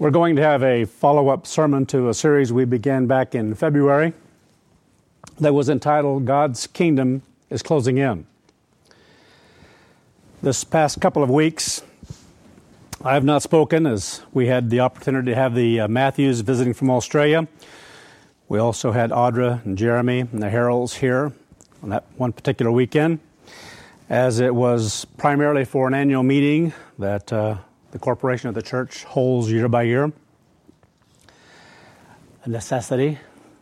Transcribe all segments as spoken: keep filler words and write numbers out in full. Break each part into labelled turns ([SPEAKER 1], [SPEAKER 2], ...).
[SPEAKER 1] We're going to have a follow-up sermon to a series we began back in February that was entitled, God's Kingdom is Closing In. This past couple of weeks, I have not spoken as we had the opportunity to have the uh, Matthews visiting from Australia. We also had Audra and Jeremy and the Heralds here on that one particular weekend, as it was primarily for an annual meeting that uh, the corporation of the church holds year by year. A necessity.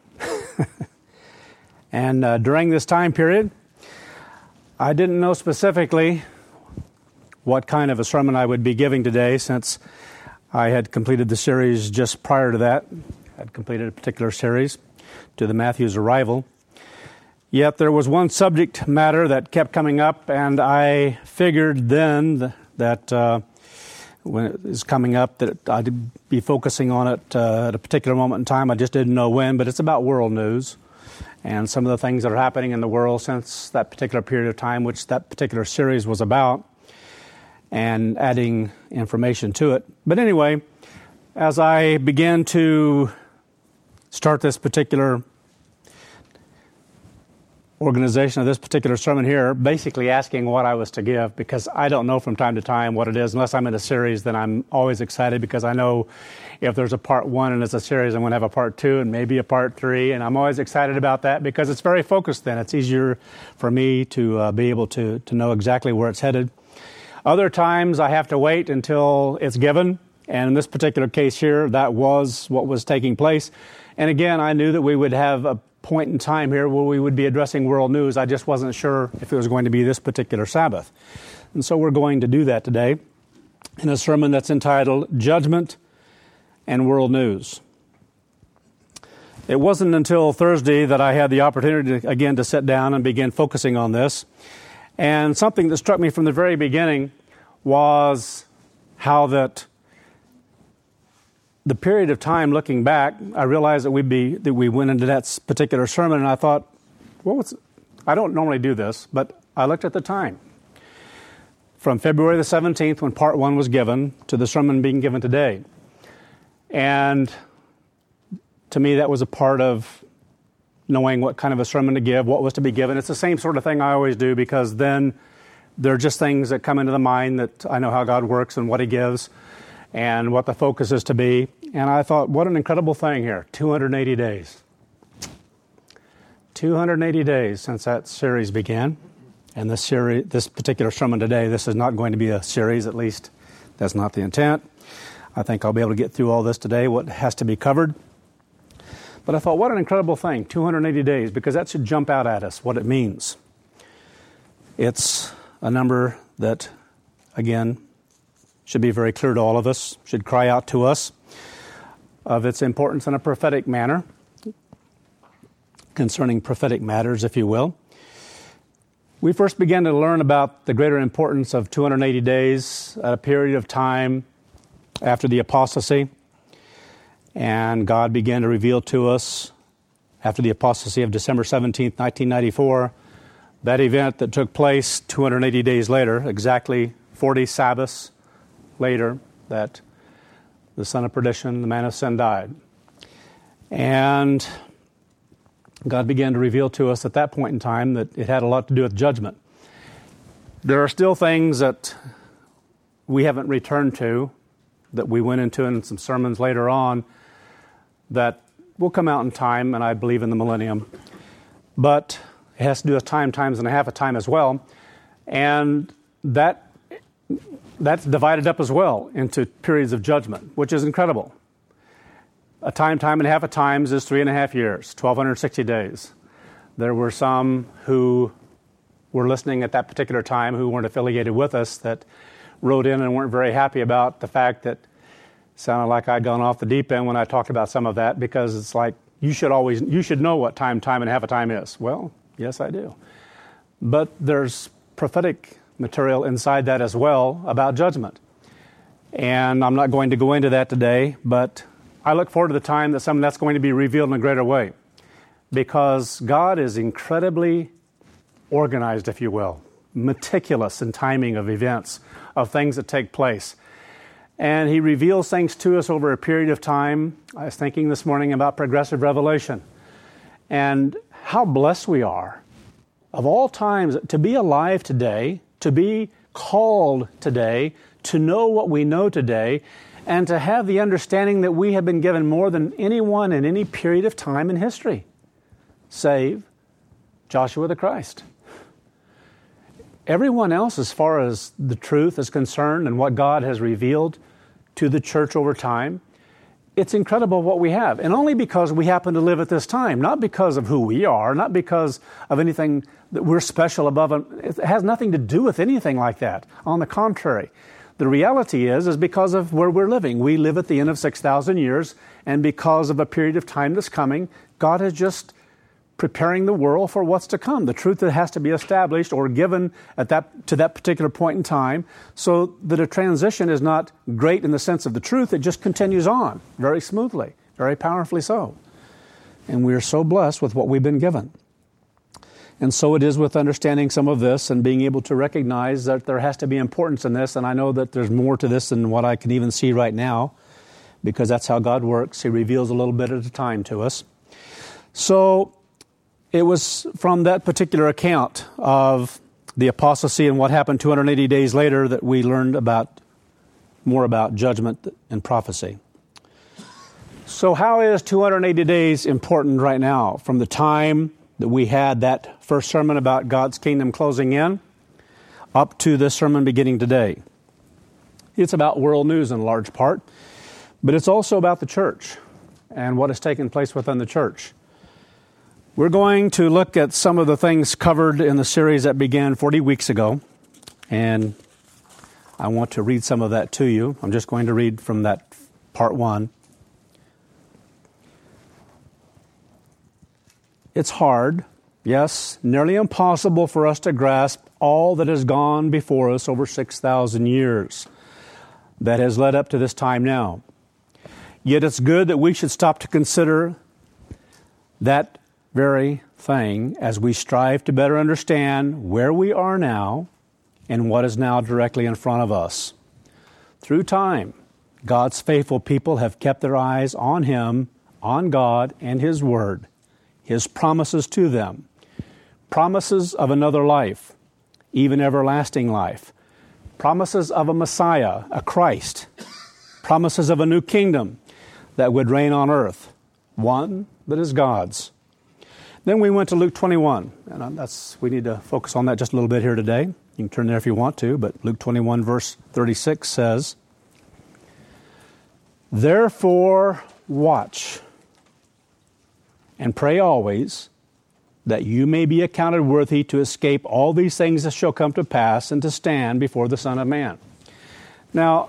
[SPEAKER 1] And uh, during this time period, I didn't know specifically what kind of a sermon I would be giving today, since I had completed the series just prior to that. I had completed a particular series to the Matthews arrival. Yet there was one subject matter that kept coming up, and I figured then that uh, when it was coming up that I'd be focusing on it uh, at a particular moment in time. I just didn't know when, but it's about world news and some of the things that are happening in the world since that particular period of time, which that particular series was about, and adding information to it. But anyway, as I began to start this particular organization of this particular sermon here, basically asking what I was to give, because I don't know from time to time what it is. Unless I'm in a series, then I'm always excited, because I know if there's a part one and it's a series, I'm going to have a part two and maybe a part three, and I'm always excited about that because it's very focused then. It's easier for me to uh, be able to, to know exactly where it's headed. Other times I have to wait until it's given, and in this particular case here, that was what was taking place. And again, I knew that we would have a point in time here where we would be addressing world news. I just wasn't sure if it was going to be this particular Sabbath. And so we're going to do that today in a sermon that's entitled Judgment and World News. It wasn't until Thursday that I had the opportunity to, again to sit down and begin focusing on this. And something that struck me from the very beginning was how that the period of time looking back, I realized that we'd be that we went into that particular sermon, and I thought, what was? I don't normally do this, but I looked at the time from February the seventeenth, when part one was given, to the sermon being given today, and to me that was a part of knowing what kind of a sermon to give, what was to be given. It's the same sort of thing I always do, because then there are just things that come into the mind that I know how God works and what He gives, and what the focus is to be. And I thought, what an incredible thing here, two hundred eighty days. two hundred eighty days since that series began. And this series, this particular sermon today, this is not going to be a series, at least that's not the intent. I think I'll be able to get through all this today, what has to be covered. But I thought, what an incredible thing, two hundred eighty days, because that should jump out at us, what it means. It's a number that, again, should be very clear to all of us, should cry out to us of its importance in a prophetic manner, concerning prophetic matters, if you will. We first began to learn about the greater importance of two hundred eighty days at a period of time after the apostasy, and God began to reveal to us after the apostasy of December seventeenth, nineteen ninety-four, that event that took place two hundred eighty days later, exactly forty Sabbaths later, that the son of perdition, the man of sin, died. And God began to reveal to us at that point in time that it had a lot to do with judgment. There are still things that we haven't returned to, that we went into in some sermons later on, that will come out in time, and I believe in the millennium. But it has to do with time, times and a half a time as well. And that That's divided up as well into periods of judgment, which is incredible. A time, time and a half of times is three and a half years, twelve sixty days. There were some who were listening at that particular time who weren't affiliated with us that wrote in and weren't very happy about the fact that it sounded like I'd gone off the deep end when I talked about some of that, because it's like, you should always, you should know what time, time and a half a time is. Well, yes, I do. But there's prophetic material inside that as well about judgment. And I'm not going to go into that today, but I look forward to the time that some of that's going to be revealed in a greater way, because God is incredibly organized, if you will, meticulous in timing of events, of things that take place. And He reveals things to us over a period of time. I was thinking this morning about progressive revelation and how blessed we are of all times to be alive today, to be called today, to know what we know today, and to have the understanding that we have been given more than anyone in any period of time in history, save Joshua the Christ. Everyone else, as far as the truth is concerned and what God has revealed to the church over time, it's incredible what we have. And only because we happen to live at this time, not because of who we are, not because of anything that we're special above. It has nothing to do with anything like that. On the contrary, the reality is, is because of where we're living. We live at the end of six thousand years, and because of a period of time that's coming, God is just preparing the world for what's to come, the truth that has to be established or given at that to that particular point in time, so that a transition is not great in the sense of the truth. It just continues on very smoothly, very powerfully so. And we are so blessed with what we've been given. And so it is with understanding some of this and being able to recognize that there has to be importance in this. And I know that there's more to this than what I can even see right now, because that's how God works. He reveals a little bit at a time to us. So it was from that particular account of the apostasy and what happened two hundred eighty days later that we learned about more about judgment and prophecy. So how is two hundred eighty days important right now? From the time that we had that first sermon about God's kingdom closing in up to this sermon beginning today. It's about world news in large part, but it's also about the church and what has taken place within the church. We're going to look at some of the things covered in the series that began forty weeks ago, and I want to read some of that to you. I'm just going to read from that part one. It's hard, yes, nearly impossible for us to grasp all that has gone before us over six thousand years that has led up to this time now. Yet it's good that we should stop to consider that very thing as we strive to better understand where we are now and what is now directly in front of us. Through time, God's faithful people have kept their eyes on Him, on God and His Word, His promises to them, promises of another life, even everlasting life, promises of a Messiah, a Christ, promises of a new kingdom that would reign on earth, one that is God's. Then we went to Luke twenty-one, and that's we need to focus on that just a little bit here today. You can turn there if you want to, but Luke twenty-one verse thirty-six says, "Therefore watch and pray always, that you may be accounted worthy to escape all these things that shall come to pass and to stand before the Son of Man." Now,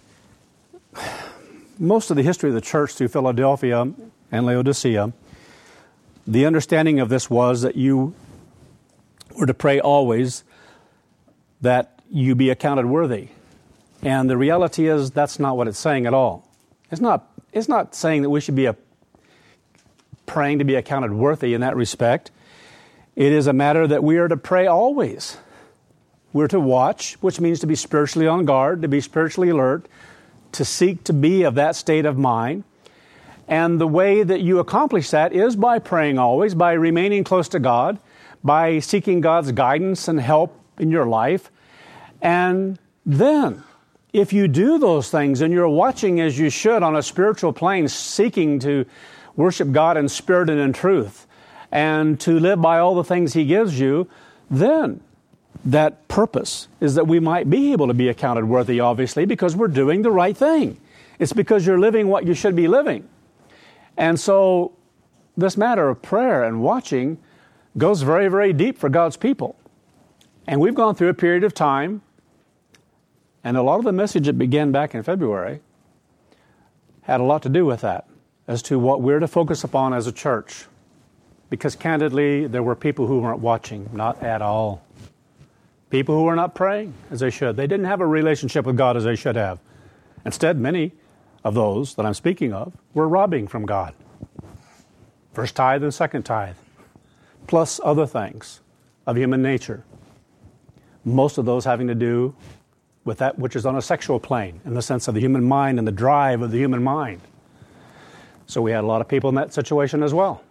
[SPEAKER 1] most of the history of the church through Philadelphia and Laodicea, the understanding of this was that you were to pray always that you be accounted worthy. And the reality is that's not what it's saying at all. It's not, it's not saying that we should be a, praying to be accounted worthy in that respect. It is a matter that we are to pray always. We're to watch, which means to be spiritually on guard, to be spiritually alert, to seek to be of that state of mind. And the way that you accomplish that is by praying always, by remaining close to God, by seeking God's guidance and help in your life. And then, if you do those things and you're watching as you should on a spiritual plane, seeking to worship God in spirit and in truth, and to live by all the things He gives you, then that purpose is that we might be able to be accounted worthy, obviously, because we're doing the right thing. It's because you're living what you should be living. And so this matter of prayer and watching goes very, very deep for God's people. And we've gone through a period of time, and a lot of the message that began back in February had a lot to do with that, as to what we're to focus upon as a church. Because candidly, there were people who weren't watching, not at all. People who were not praying as they should. They didn't have a relationship with God as they should have. Instead, many of those that I'm speaking of were robbing from God. First tithe and second tithe, plus other things of human nature. Most of those having to do with that which is on a sexual plane, in the sense of the human mind and the drive of the human mind. So we had a lot of people in that situation as well.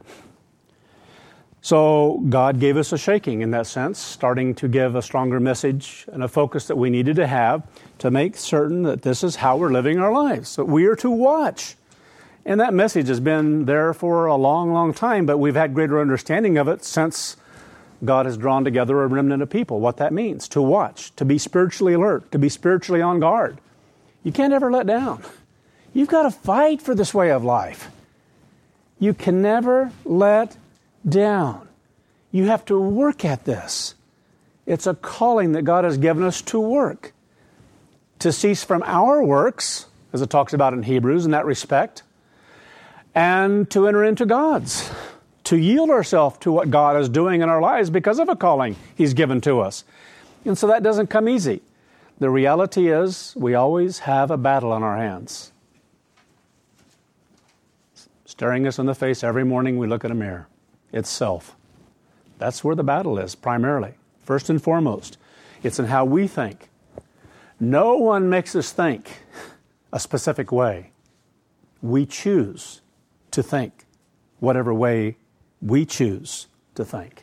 [SPEAKER 1] So God gave us a shaking in that sense, starting to give a stronger message and a focus that we needed to have to make certain that this is how we're living our lives. So we are to watch. And that message has been there for a long, long time, but we've had greater understanding of it since God has drawn together a remnant of people, what that means, to watch, to be spiritually alert, to be spiritually on guard. You can't ever let down. You've got to fight for this way of life. You can never let down. You have to work at this. It's a calling that God has given us to work, to cease from our works, as it talks about in Hebrews in that respect, and to enter into God's, to yield ourselves to what God is doing in our lives because of a calling He's given to us. And so that doesn't come easy. The reality is we always have a battle on our hands. Staring us in the face every morning we look at a mirror. It's self. That's where the battle is, primarily. First and foremost, it's in how we think. No one makes us think a specific way. We choose to think whatever way we choose to think.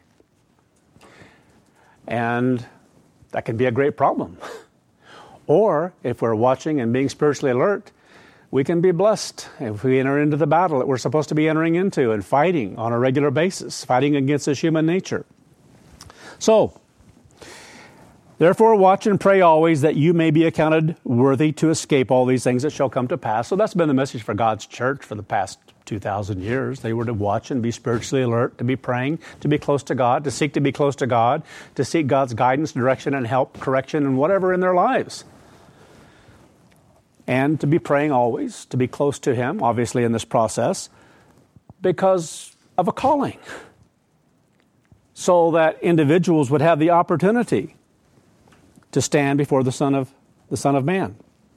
[SPEAKER 1] And that can be a great problem. Or, if we're watching and being spiritually alert, we can be blessed if we enter into the battle that we're supposed to be entering into and fighting on a regular basis, fighting against this human nature. So, therefore watch and pray always that you may be accounted worthy to escape all these things that shall come to pass. So that's been the message for God's church for the past two thousand years. They were to watch and be spiritually alert, to be praying, to be close to God, to seek to be close to God, to seek God's guidance, direction, and help, correction, and whatever in their lives. And to be praying always, to be close to Him, obviously in this process, because of a calling. So that individuals would have the opportunity to stand before the Son of the Son of Man.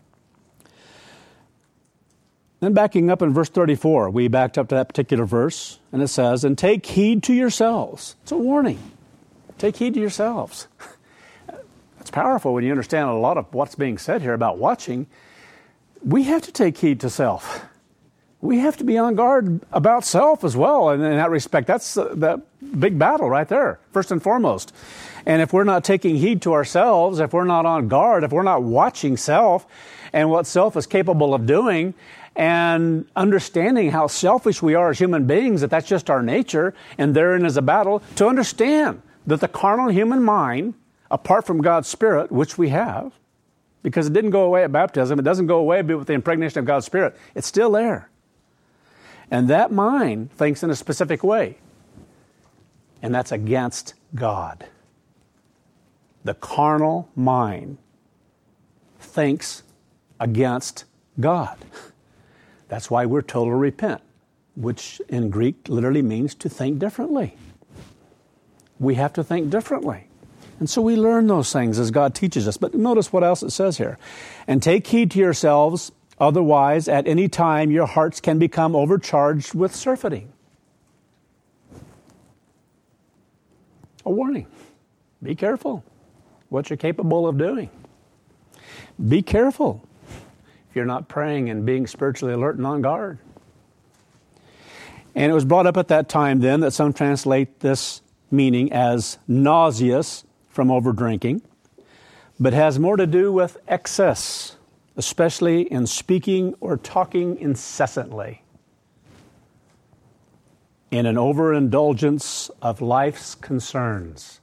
[SPEAKER 1] Then backing up in verse thirty-four, we backed up to that particular verse, and it says, and take heed to yourselves. It's a warning. Take heed to yourselves. It's powerful when you understand a lot of what's being said here about watching. We have to take heed to self. We have to be on guard about self as well. And in that respect, that's the, the big battle right there, first and foremost. And if we're not taking heed to ourselves, if we're not on guard, if we're not watching self and what self is capable of doing, and understanding how selfish we are as human beings, that that's just our nature, and therein is a battle, to understand that the carnal human mind, apart from God's Spirit, which we have, because it didn't go away at baptism, it doesn't go away with the impregnation of God's Spirit, it's still there. And that mind thinks in a specific way, and that's against God. The carnal mind thinks against God. That's why we're told to repent, which in Greek literally means to think differently. We have to think differently. And so we learn those things as God teaches us. But notice what else it says here. And take heed to yourselves, otherwise at any time your hearts can become overcharged with surfeiting. A warning. Be careful what you're capable of doing. Be careful if you're not praying and being spiritually alert and on guard. And it was brought up at that time then that some translate this meaning as nauseous from over drinking, but has more to do with excess, especially in speaking or talking incessantly, in an overindulgence of life's concerns.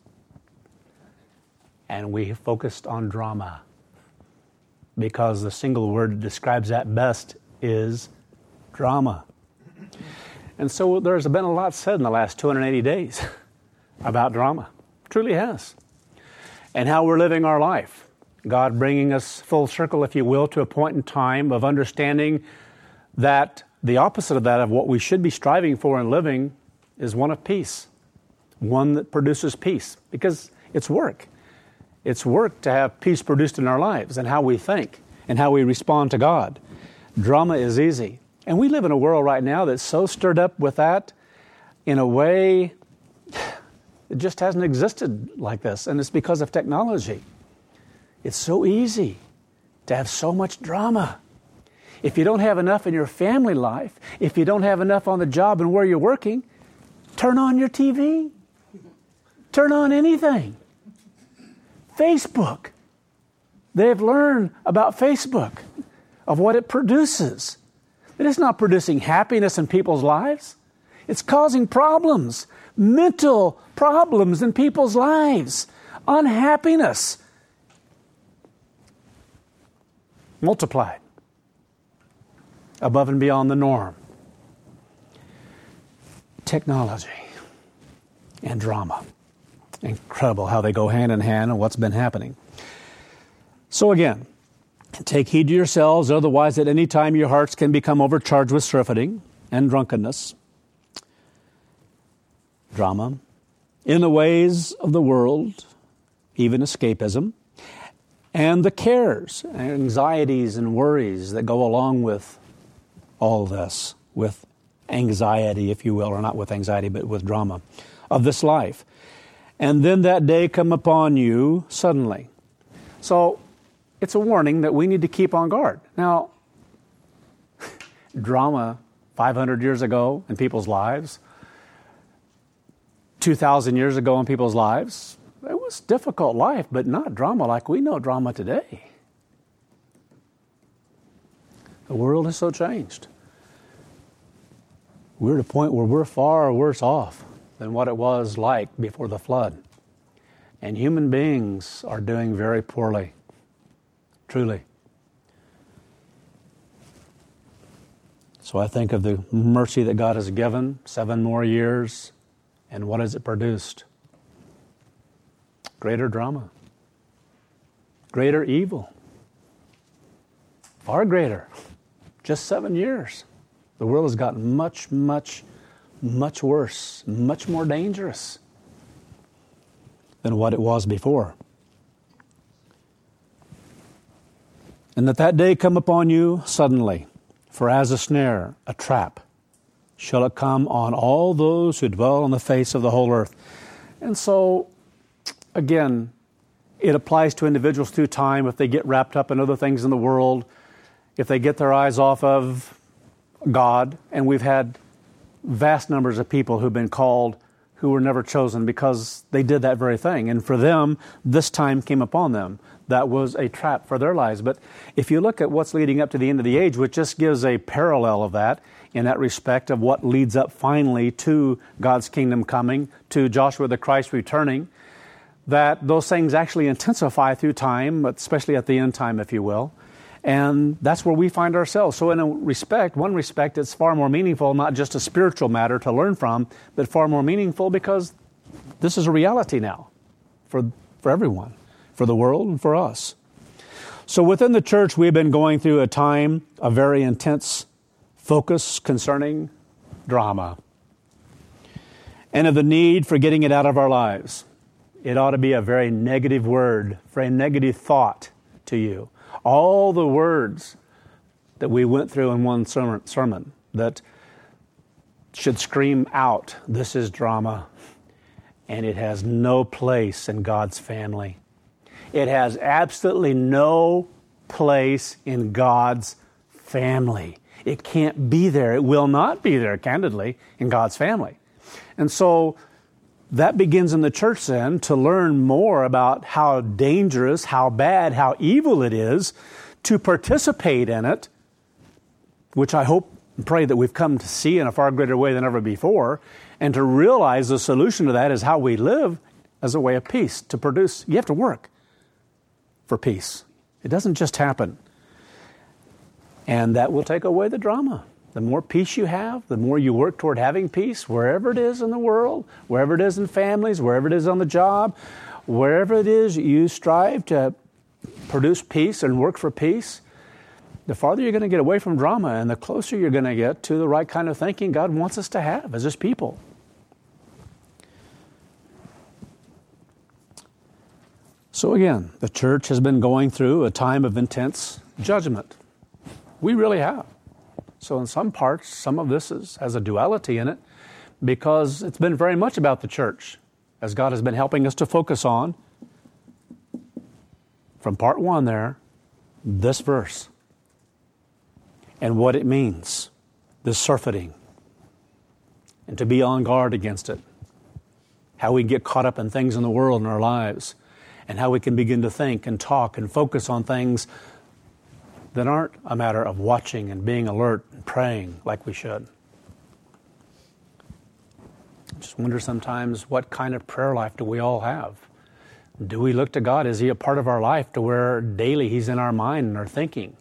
[SPEAKER 1] And we focused on drama, because the single word that describes that best is drama. And so there's been a lot said in the last two hundred eighty days about drama. Truly has. And how we're living our life. God bringing us full circle, if you will, to a point in time of understanding that the opposite of that, of what we should be striving for and living, is one of peace. One that produces peace. Because it's work. It's work to have peace produced in our lives and how we think and how we respond to God. Drama is easy. And we live in a world right now that's so stirred up with that in a way it just hasn't existed like this. And it's because of technology. It's so easy to have so much drama. If you don't have enough in your family life, if you don't have enough on the job and where you're working, turn on your T V. Turn on anything. Facebook. They've learned about Facebook, of what it produces. It is not producing happiness in people's lives. It's causing problems, mental problems in people's lives, unhappiness multiplied above and beyond the norm. Technology and drama. Incredible how they go hand in hand and what's been happening. So again, take heed to yourselves, otherwise at any time your hearts can become overcharged with surfeiting and drunkenness, drama, in the ways of the world, even escapism, and the cares, anxieties, and worries that go along with all this, with anxiety, if you will, or not with anxiety, but with drama of this life. And then that day come upon you suddenly. So it's a warning that we need to keep on guard. Now, drama five hundred years ago in people's lives, two thousand years ago in people's lives, it was difficult life, but not drama like we know drama today. The world has so changed. We're at a point where we're far worse off than what it was like before the flood. And human beings are doing very poorly, truly. So I think of the mercy that God has given, seven more years, and what has it produced? Greater drama, greater evil, far greater. Just seven years. The world has gotten much, much, much worse, much more dangerous than what it was before. And that that day come upon you suddenly, for as a snare, a trap, shall it come on all those who dwell on the face of the whole earth. And so, again, it applies to individuals through time if they get wrapped up in other things in the world, if they get their eyes off of God. And we've had vast numbers of people who've been called who were never chosen because they did that very thing. And for them, this time came upon them. That was a trap for their lives. But if you look at what's leading up to the end of the age, which just gives a parallel of that in that respect of what leads up finally to God's kingdom coming, to Joshua the Christ returning, that those things actually intensify through time, but especially at the end time, if you will. And that's where we find ourselves. So in a respect, one respect, it's far more meaningful, not just a spiritual matter to learn from, but far more meaningful because this is a reality now for, for everyone, for the world and for us. So within the church, we've been going through a time of very intense focus concerning drama and of the need for getting it out of our lives. It ought to be a very negative word, very negative thought to you. All the words that we went through in one sermon that should scream out, this is drama, and it has no place in God's family. It has absolutely no place in God's family. It can't be there. It will not be there, candidly, in God's family. And so that begins in the church then to learn more about how dangerous, how bad, how evil it is to participate in it, which I hope and pray that we've come to see in a far greater way than ever before, and to realize the solution to that is how we live as a way of peace, to produce. You have to work for peace. It doesn't just happen. And that will take away the drama. The more peace you have, the more you work toward having peace, wherever it is in the world, wherever it is in families, wherever it is on the job, wherever it is you strive to produce peace and work for peace, the farther you're going to get away from drama and the closer you're going to get to the right kind of thinking God wants us to have as His people. So again, the church has been going through a time of intense judgment. We really have. So in some parts, some of this is, has a duality in it because it's been very much about the church, as God has been helping us to focus on from part one there, this verse, and what it means, this surfeiting, and to be on guard against it. How we get caught up in things in the world in our lives, and how we can begin to think and talk and focus on things that aren't a matter of watching and being alert and praying like we should. I just wonder sometimes, what kind of prayer life do we all have? Do we look to God? Is He a part of our life to where daily He's in our mind and our thinking?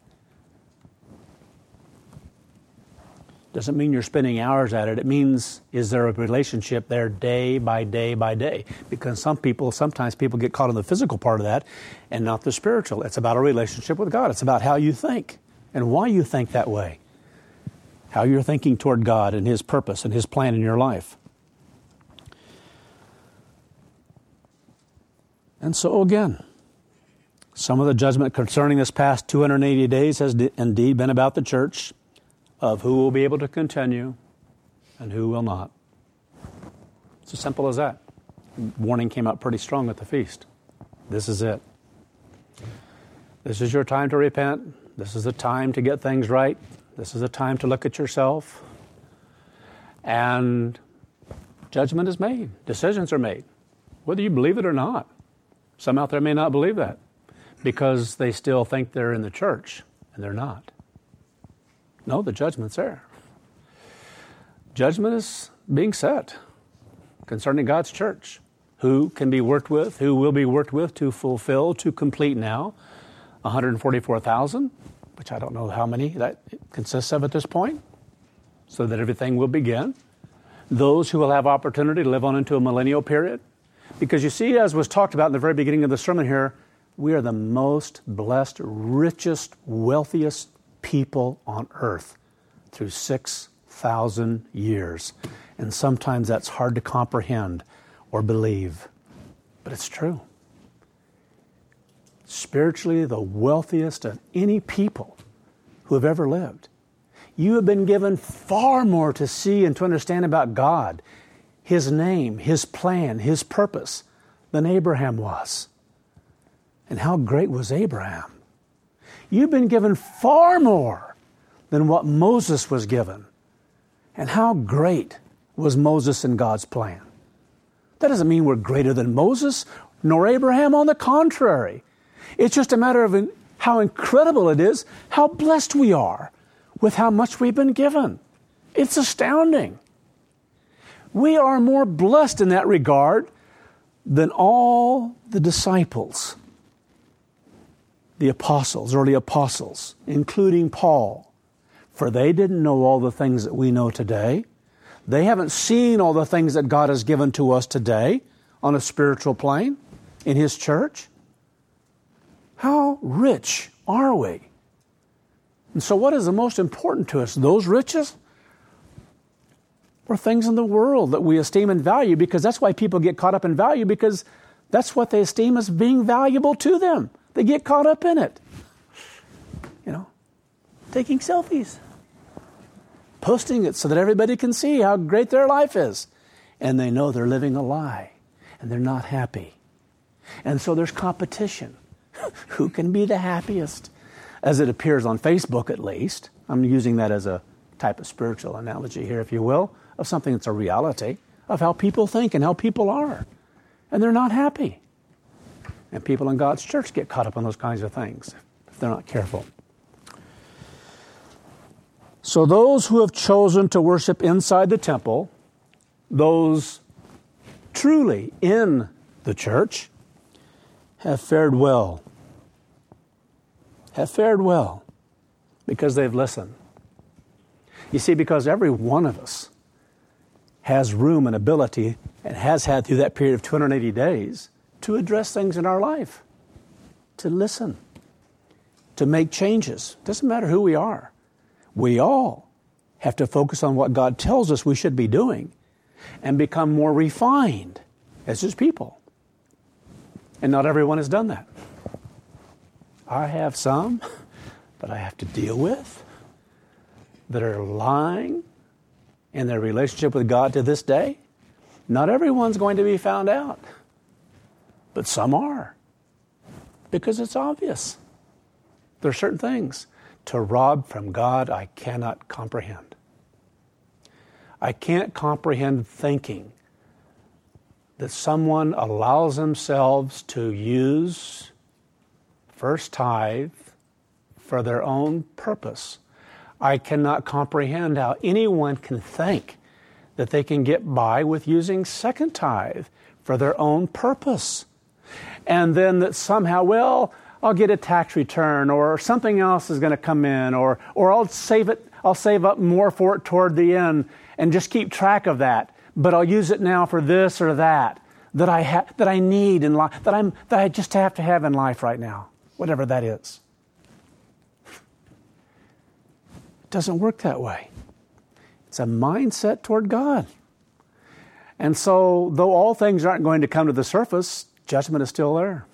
[SPEAKER 1] Doesn't mean you're spending hours at it. It means, is there a relationship there day by day by day? Because some people, sometimes people get caught in the physical part of that and not the spiritual. It's about a relationship with God. It's about how you think and why you think that way. How you're thinking toward God and His purpose and His plan in your life. And so again, some of the judgment concerning this past two hundred eighty days has indeed been about the church, of who will be able to continue and who will not. It's as simple as that. Warning came out pretty strong at the feast. This is it. This is your time to repent. This is the time to get things right. This is the time to look at yourself. And judgment is made. Decisions are made, whether you believe it or not. Some out there may not believe that because they still think they're in the church, and they're not. No, the judgment's there. Judgment is being set concerning God's church. Who can be worked with, who will be worked with to fulfill, to complete now, one hundred forty-four thousand, which I don't know how many that consists of at this point, so that everything will begin. Those who will have opportunity to live on into a millennial period. Because you see, as was talked about in the very beginning of the sermon here, we are the most blessed, richest, wealthiest people on earth through six thousand years. And sometimes that's hard to comprehend or believe. But it's true. Spiritually, the wealthiest of any people who have ever lived. You have been given far more to see and to understand about God, His name, His plan, His purpose than Abraham was. And how great was Abraham? You've been given far more than what Moses was given. And how great was Moses in God's plan? That doesn't mean we're greater than Moses nor Abraham. On the contrary. It's just a matter of how incredible it is, how blessed we are with how much we've been given. It's astounding. We are more blessed in that regard than all the disciples, the apostles, early apostles, including Paul. For they didn't know all the things that we know today. They haven't seen all the things that God has given to us today on a spiritual plane in His church. How rich are we? And so what is the most important to us? Those riches? Or things in the world that we esteem and value? Because that's why people get caught up in value, because that's what they esteem as being valuable to them. They get caught up in it. You know, taking selfies, posting it so that everybody can see how great their life is. And they know they're living a lie, and they're not happy. And so there's competition. Who can be the happiest? As it appears on Facebook, at least. I'm using that as a type of spiritual analogy here, if you will, of something that's a reality of how people think and how people are. And they're not happy. And people in God's church get caught up on those kinds of things if they're not careful. So those who have chosen to worship inside the temple, those truly in the church, have fared well. Have fared well because they've listened. You see, because every one of us has room and ability, and has had through that period of two hundred eighty days, to address things in our life, to listen, to make changes. Doesn't matter who we are. We all have to focus on what God tells us we should be doing and become more refined as His people. And not everyone has done that. I have some that I have to deal with that are lying in their relationship with God to this day. Not everyone's going to be found out, but some are. Because it's obvious. There are certain things. To rob from God, I cannot comprehend. I can't comprehend thinking that someone allows themselves to use first tithe for their own purpose. I cannot comprehend how anyone can think that they can get by with using second tithe for their own purpose. And then that somehow, well, I'll get a tax return, or something else is going to come in, or or I'll save it, I'll save up more for it toward the end and just keep track of that. But I'll use it now for this or that that I ha- that I need in life, that I'm that I just have to have in life right now, whatever that is. It doesn't work that way. It's a mindset toward God. And so, though all things aren't going to come to the surface, judgment is still there.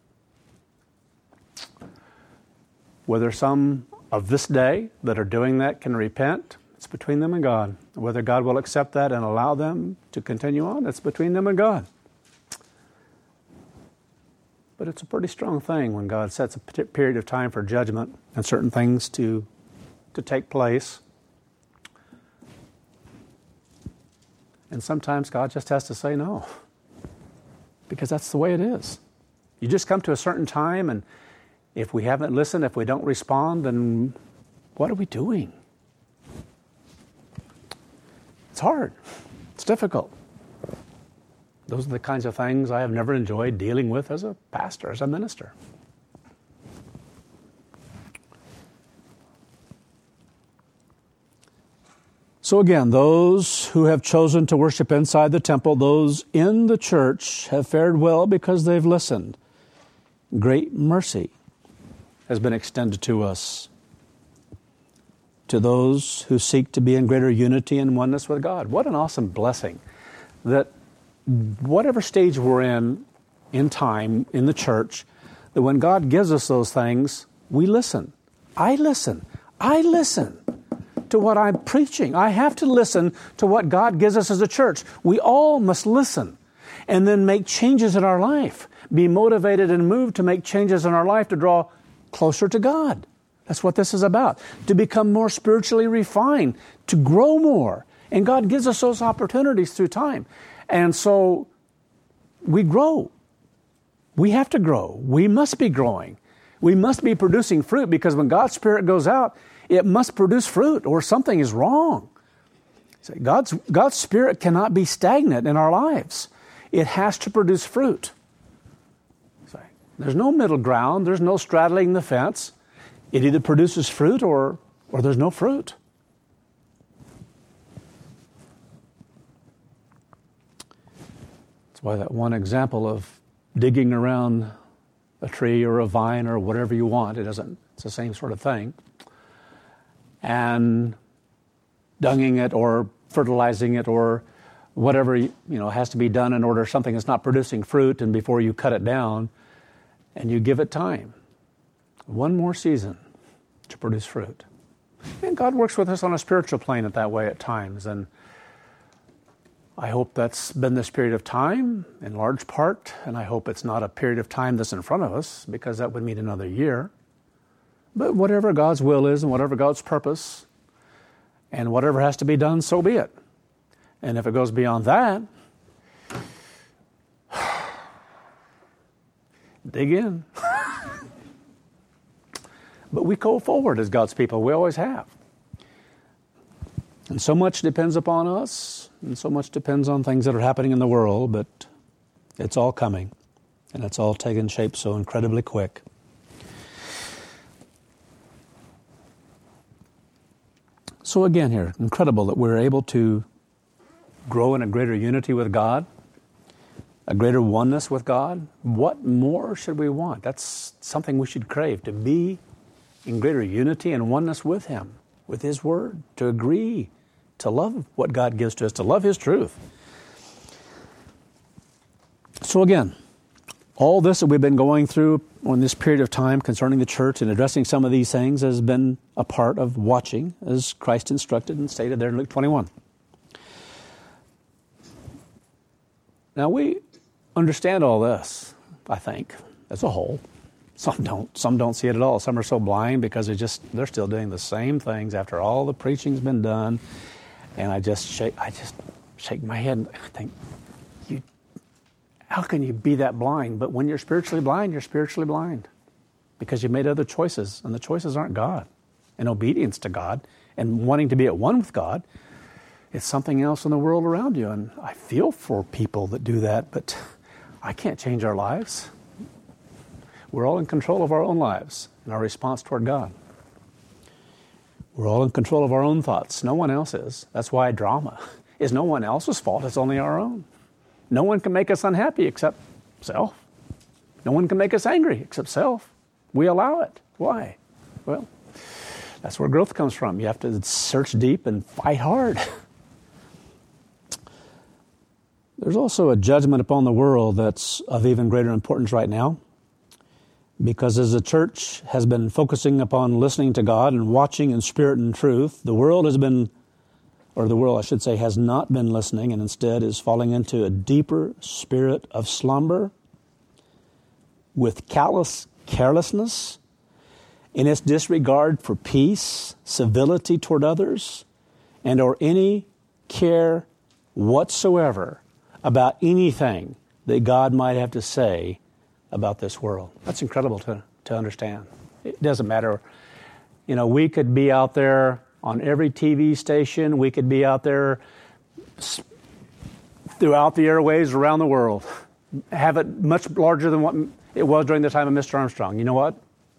[SPEAKER 1] Whether some of this day that are doing that can repent, it's between them and God. Whether God will accept that and allow them to continue on, it's between them and God. But it's a pretty strong thing when God sets a period of time for judgment and certain things to, to take place. And sometimes God just has to say no, because that's the way it is. You just come to a certain time, and if we haven't listened, if we don't respond, then what are we doing? It's hard. It's difficult. Those are the kinds of things I have never enjoyed dealing with as a pastor, as a minister. So again, those who have chosen to worship inside the temple, those in the church, have fared well because they've listened. Great mercy has been extended to us, to those who seek to be in greater unity and oneness with God. What an awesome blessing that whatever stage we're in, in time, in the church, that when God gives us those things, we listen. I listen. I listen to what I'm preaching. I have to listen to what God gives us as a church. We all must listen and then make changes in our life. Be motivated and moved to make changes in our life to draw closer to God. That's what this is about. To become more spiritually refined, to grow more. And God gives us those opportunities through time. And so we grow. We have to grow. We must be growing. We must be producing fruit, because when God's Spirit goes out, it must produce fruit or something is wrong. God's, God's Spirit cannot be stagnant in our lives. It has to produce fruit. There's no middle ground. There's no straddling the fence. It either produces fruit or, or there's no fruit. That's why that one example of digging around a tree or a vine or whatever you want, it doesn't, it's the same sort of thing, and dunging it or fertilizing it or whatever you know has to be done in order something is not producing fruit, and before you cut it down and you give it time, one more season to produce fruit. And God works with us on a spiritual plane at that way at times, and I hope that's been this period of time in large part, and I hope it's not a period of time that's in front of us, because that would mean another year. But whatever God's will is and whatever God's purpose and whatever has to be done, so be it. And if it goes beyond that, dig in. But we go forward as God's people. We always have. And so much depends upon us, and so much depends on things that are happening in the world, but it's all coming, and it's all taking shape so incredibly quick. So again here, incredible that we're able to grow in a greater unity with God, a greater oneness with God. What more should we want? That's something we should crave, to be in greater unity and oneness with Him, with His Word, to agree, to love what God gives to us, to love His truth. So again, all this that we've been going through in this period of time concerning the church and addressing some of these things has been a part of watching, as Christ instructed and stated there in Luke twenty-one. Now we understand all this, I think, as a whole. Some don't. Some don't see it at all. Some are so blind because they just they're still doing the same things after all the preaching's been done. And I just shake. I just shake my head and I think, you. How can you be that blind? But when you're spiritually blind, you're spiritually blind because you made other choices, and the choices aren't God. And obedience to God and wanting to be at one with God, it's something else in the world around you. And I feel for people that do that, but I can't change our lives. We're all in control of our own lives and our response toward God. We're all in control of our own thoughts. No one else is. That's why drama is no one else's fault. It's only our own. No one can make us unhappy except self. No one can make us angry except self. We allow it. Why? Well, that's where growth comes from. You have to search deep and fight hard. There's also a judgment upon the world that's of even greater importance right now. Because as the church has been focusing upon listening to God and watching in spirit and truth, the world has been, or the world I should say, has not been listening and instead is falling into a deeper spirit of slumber with callous carelessness in its disregard for peace, civility toward others, and or any care whatsoever about anything that God might have to say about this world. That's incredible to, to understand. It doesn't matter. You know, we could be out there on every T V station. We could be out there throughout the airwaves around the world. Have it much larger than what it was during the time of Mister Armstrong. You know what?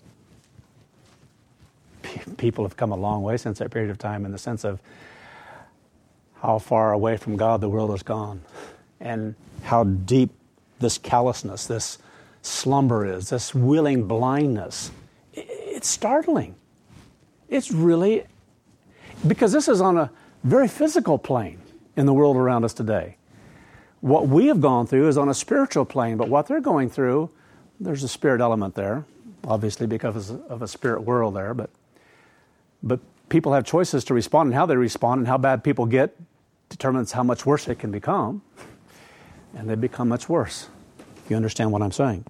[SPEAKER 1] People have come a long way since that period of time in the sense of how far away from God the world has gone and how deep this callousness, this slumber is, this willing blindness. It's startling. It's really, because this is on a very physical plane in the world around us today. What we have gone through is on a spiritual plane, but what they're going through, there's a spirit element there, obviously because of a spirit world there, but but people have choices to respond, and how they respond and how bad people get determines how much worse it can become, and they become much worse. You understand what I'm saying?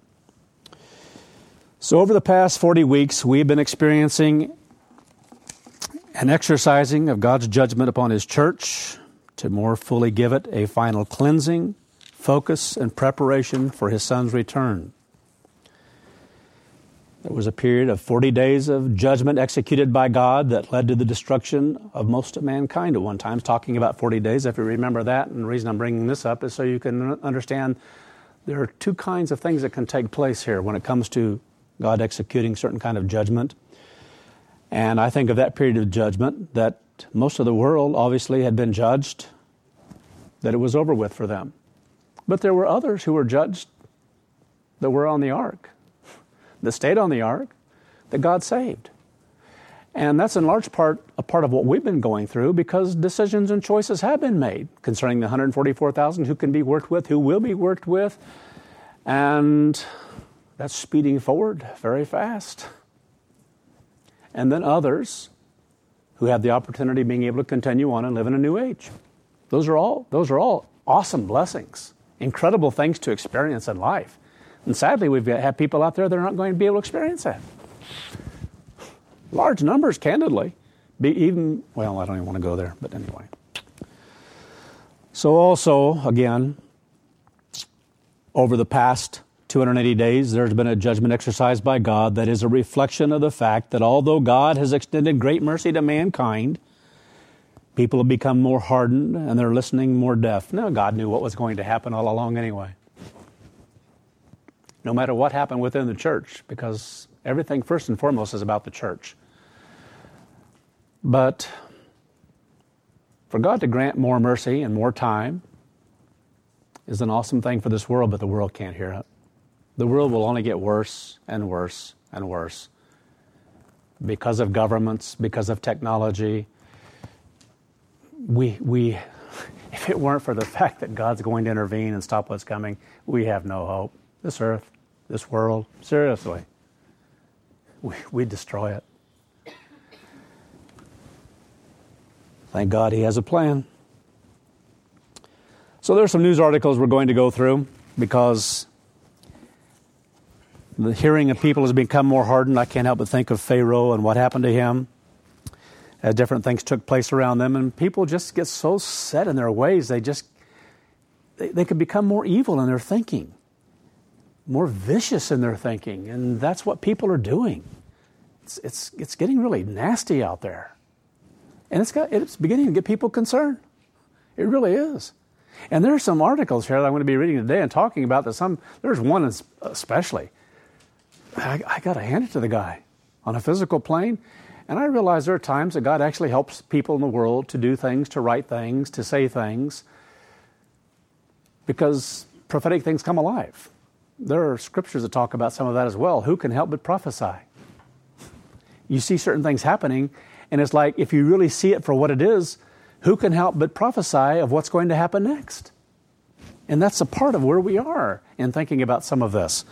[SPEAKER 1] So over the past forty weeks, we've been experiencing an exercising of God's judgment upon His church to more fully give it a final cleansing, focus, and preparation for His Son's return. There was a period of forty days of judgment executed by God that led to the destruction of most of mankind at one time. Talking about forty days, if you remember that, and the reason I'm bringing this up is so you can understand there are two kinds of things that can take place here when it comes to God executing certain kind of judgment. And I think of that period of judgment that most of the world obviously had been judged, that it was over with for them. But there were others who were judged that were on the ark, that stayed on the ark, that God saved. And that's in large part a part of what we've been going through because decisions and choices have been made concerning the one hundred forty-four thousand who can be worked with, who will be worked with. And that's speeding forward very fast. And then others who have the opportunity of being able to continue on and live in a new age. Those are all, those are all awesome blessings, incredible things to experience in life. And sadly, we've got, have people out there that are not going to be able to experience that. Large numbers, candidly. Be even, well, I don't even want to go there, but anyway. So also, again, over the past two hundred eighty days, there's been a judgment exercised by God that is a reflection of the fact that although God has extended great mercy to mankind, people have become more hardened and they're listening more deaf. No, God knew what was going to happen all along anyway. No matter what happened within the church, because everything first and foremost is about the church. But for God to grant more mercy and more time is an awesome thing for this world, but the world can't hear it. The world will only get worse and worse and worse because of governments, because of technology. We, we, if it weren't for the fact that God's going to intervene and stop what's coming, we have no hope. This earth, this world, seriously, we, we destroy it. Thank God He has a plan. So there's some news articles we're going to go through because The hearing of people has become more hardened. I can't help but think of Pharaoh and what happened to him as different things took place around them. And people just get so set in their ways, they just, they, they can become more evil in their thinking, more vicious in their thinking. And that's what people are doing. It's, it's, it's getting really nasty out there. And it's got, it's beginning to get people concerned. It really is. And there are some articles here that I'm going to be reading today and talking about that some, there's one especially. I, I got to hand it to the guy on a physical plane. And I realize there are times that God actually helps people in the world to do things, to write things, to say things, because prophetic things come alive. There are scriptures that talk about some of that as well. Who can help but prophesy? You see certain things happening, and it's like, if you really see it for what it is, who can help but prophesy of what's going to happen next? And that's a part of where we are in thinking about some of this.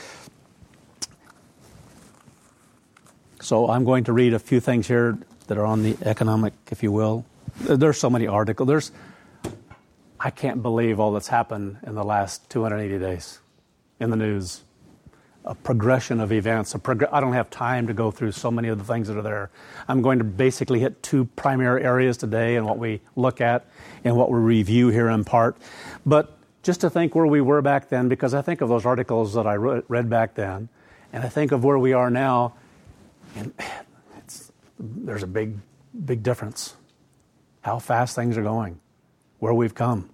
[SPEAKER 1] So I'm going to read a few things here that are on the economic, if you will. There's so many articles. There's, I can't believe all that's happened in the last two hundred eighty days in the news. A progression of events. A prog- I don't have time to go through so many of the things that are there. I'm going to basically hit two primary areas today and what we look at and what we review here in part. But just to think where we were back then, because I think of those articles that I re- read back then, and I think of where we are now, and it's, there's a big, big difference. How fast things are going, where we've come.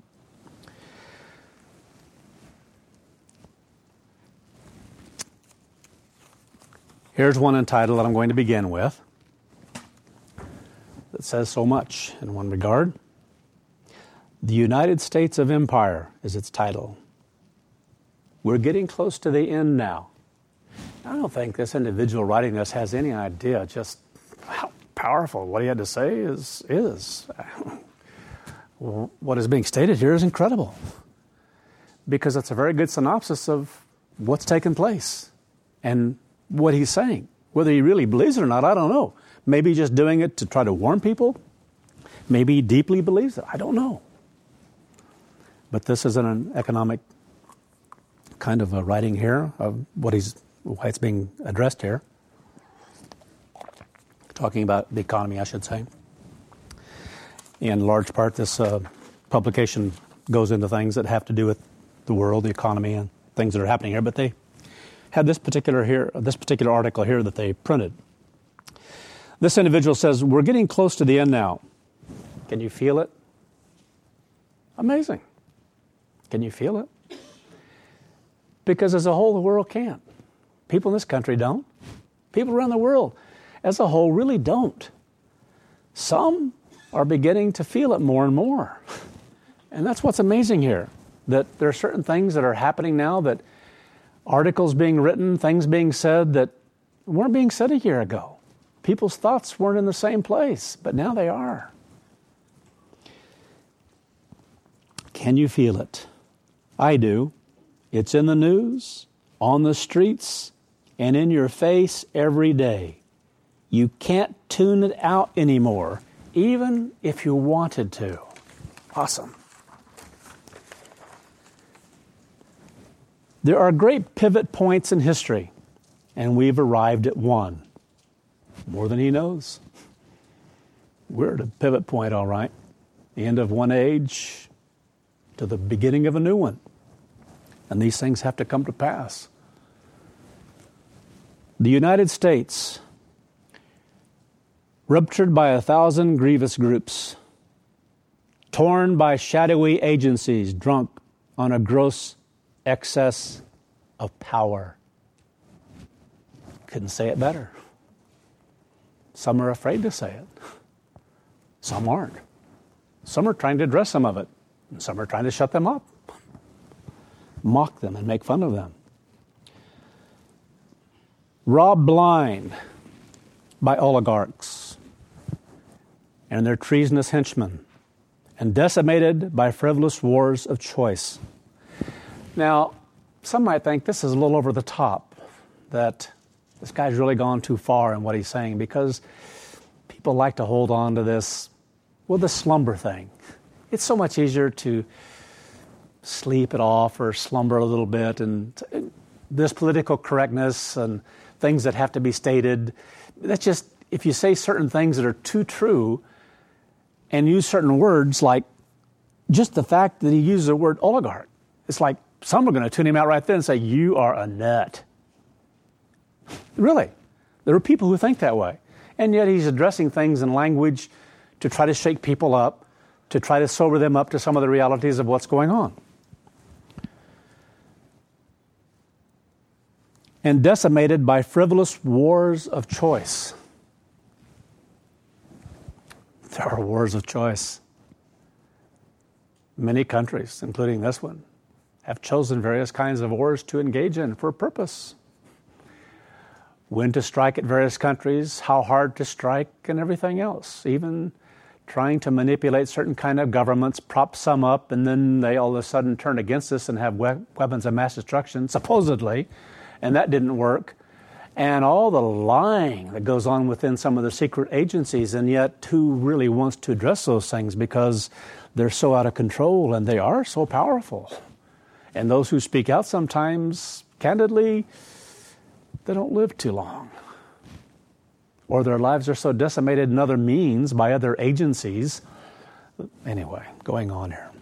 [SPEAKER 1] Here's one entitled that I'm going to begin with that says so much in one regard. The United States of Empire is its title. We're getting close to the end now. I don't think this individual writing this has any idea just how powerful what he had to say is. is. What is being stated here is incredible, because it's a very good synopsis of what's taken place and what he's saying. Whether he really believes it or not, I don't know. Maybe he's just doing it to try to warn people. Maybe he deeply believes it. I don't know. But this is an economic kind of a writing here of what he's, why it's being addressed here. Talking about the economy, I should say. In large part, this uh, publication goes into things that have to do with the world, the economy, and things that are happening here. But they had this particular here, this particular article here that they printed. This individual says, we're getting close to the end now. Can you feel it? Amazing. Can you feel it? Because as a whole, the world can't. People in this country don't. People around the world as a whole really don't. Some are beginning to feel it more and more. And that's what's amazing here, that there are certain things that are happening now, that articles being written, things being said that weren't being said a year ago. People's thoughts weren't in the same place, but now they are. Can you feel it? I do. It's in the news, on the streets, and in your face every day. You can't tune it out anymore, even if you wanted to. Awesome. There are great pivot points in history, and we've arrived at one. More than he knows. We're at a pivot point, all right. The end of one age to the beginning of a new one. And these things have to come to pass. The United States, ruptured by a thousand grievous groups, torn by shadowy agencies, drunk on a gross excess of power. Couldn't say it better. Some are afraid to say it. Some aren't. Some are trying to address some of it. And some are trying to shut them up, mock them and make fun of them. Robbed blind by oligarchs and their treasonous henchmen, and decimated by frivolous wars of choice. Now, some might think this is a little over the top, that this guy's really gone too far in what he's saying, because people like to hold on to this, well, the slumber thing. It's so much easier to sleep it off or slumber a little bit. And this political correctness and things that have to be stated, that's just, if you say certain things that are too true and use certain words, like just the fact that he uses the word oligarch, it's like some are going to tune him out right then and say, you are a nut. Really, there are people who think that way. And yet he's addressing things in language to try to shake people up, to try to sober them up to some of the realities of what's going on. And decimated by frivolous wars of choice. There are wars of choice. Many countries, including this one, have chosen various kinds of wars to engage in for a purpose. When to strike at various countries, how hard to strike, and everything else. Even trying to manipulate certain kind of governments, prop some up, and then they all of a sudden turn against us and have we- weapons of mass destruction, supposedly, and that didn't work. And all the lying that goes on within some of the secret agencies, and yet who really wants to address those things because they're so out of control and they are so powerful. And those who speak out sometimes, candidly, they don't live too long. Or their lives are so decimated in other means by other agencies. Anyway, going on here.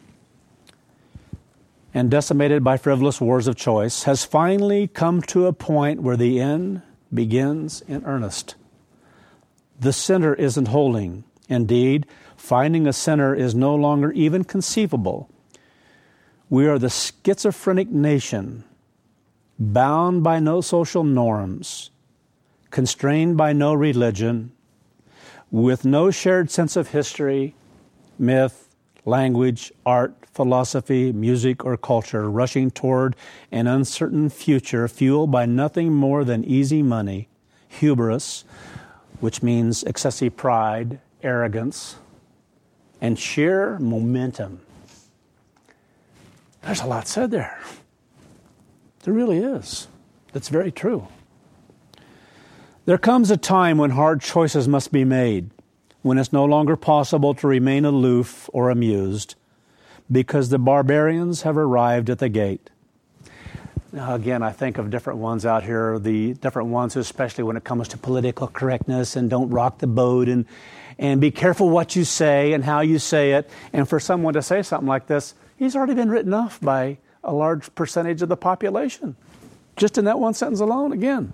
[SPEAKER 1] And decimated by frivolous wars of choice, has finally come to a point where the end begins in earnest. The center isn't holding. Indeed, finding a center is no longer even conceivable. We are the schizophrenic nation, bound by no social norms, constrained by no religion, with no shared sense of history, myth, language, art, philosophy, music, or culture, rushing toward an uncertain future fueled by nothing more than easy money, hubris, which means excessive pride, arrogance, and sheer momentum. There's a lot said there. There really is. That's very true. There comes a time when hard choices must be made, when it's no longer possible to remain aloof or amused, because the barbarians have arrived at the gate. Now, again, I think of different ones out here, the different ones, especially when it comes to political correctness and don't rock the boat and, and be careful what you say and how you say it. And for someone to say something like this, he's already been written off by a large percentage of the population. Just in that one sentence alone, again.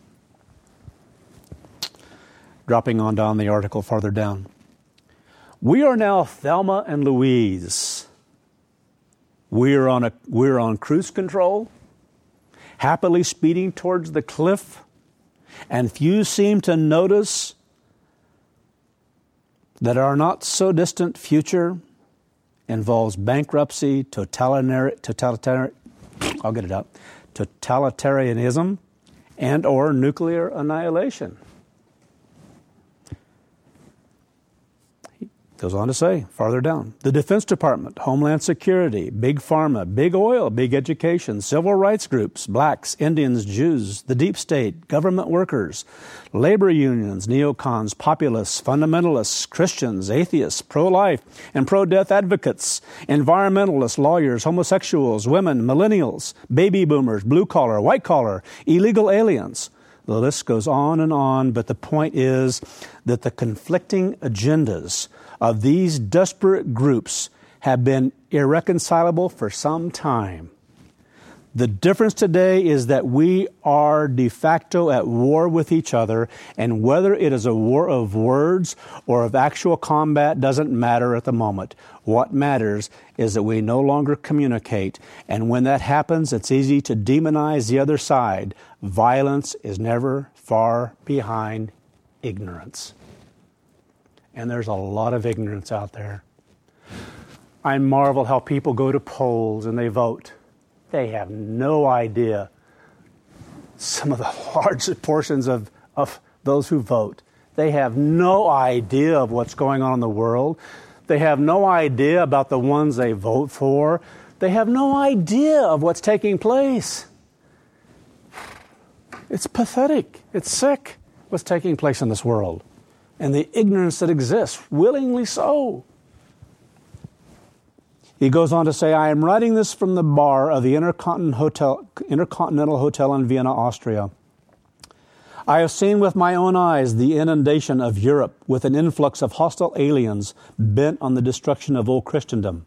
[SPEAKER 1] Dropping on down the article farther down. We are now Thelma and Louise. We are on a we're on cruise control, happily speeding towards the cliff, and few seem to notice that our not so distant future involves bankruptcy, totalitarian, totalitarian, I'll get it out, totalitarianism, and or nuclear annihilation. Goes on to say, farther down, the Defense Department, Homeland Security, Big Pharma, Big Oil, Big Education, civil rights groups, blacks, Indians, Jews, the deep state, government workers, labor unions, neocons, populists, fundamentalists, Christians, atheists, pro-life and pro-death advocates, environmentalists, lawyers, homosexuals, women, millennials, baby boomers, blue-collar, white-collar, illegal aliens. The list goes on and on, but the point is that the conflicting agendas of these desperate groups have been irreconcilable for some time. The difference today is that we are de facto at war with each other, and whether it is a war of words or of actual combat doesn't matter at the moment. What matters is that we no longer communicate, and when that happens, it's easy to demonize the other side. Violence is never far behind ignorance. And there's a lot of ignorance out there. I marvel how people go to polls and they vote. They have no idea. Some of the largest portions of, of those who vote, they have no idea of what's going on in the world. They have no idea about the ones they vote for. They have no idea of what's taking place. It's pathetic. It's sick what's taking place in this world. And the ignorance that exists, willingly so. He goes on to say, I am writing this from the bar of the Intercontinental Hotel, Intercontinental Hotel in Vienna, Austria. I have seen with my own eyes the inundation of Europe with an influx of hostile aliens bent on the destruction of old Christendom.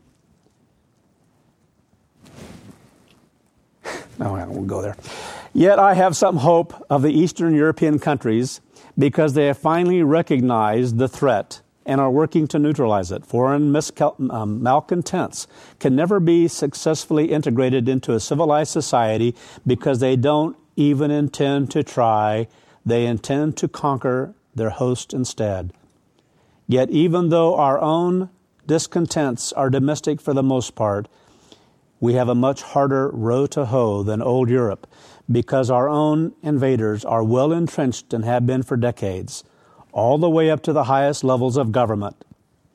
[SPEAKER 1] No, I won't go there. Yet I have some hope of the Eastern European countries because they have finally recognized the threat and are working to neutralize it. Foreign miscal- um, malcontents can never be successfully integrated into a civilized society because they don't even intend to try. They intend to conquer their host instead. Yet even though our own discontents are domestic for the most part, we have a much harder row to hoe than old Europe because our own invaders are well entrenched and have been for decades, all the way up to the highest levels of government.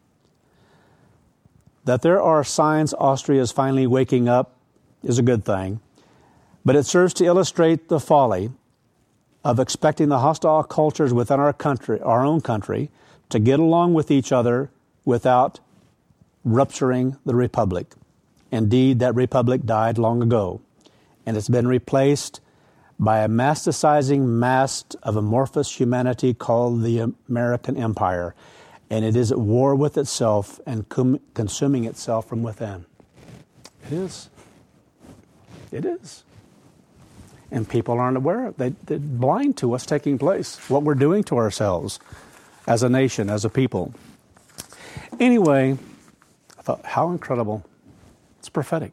[SPEAKER 1] That there are signs Austria is finally waking up is a good thing, but it serves to illustrate the folly of expecting the hostile cultures within our country, our own country, to get along with each other without rupturing the republic. Indeed, that republic died long ago, and it's been replaced by a masticizing mass of amorphous humanity called the American Empire, and it is at war with itself and com- consuming itself from within. It is. It is. And people aren't aware. They, they're blind to what's taking place, what we're doing to ourselves as a nation, as a people. Anyway, I thought, how incredible. It's prophetic.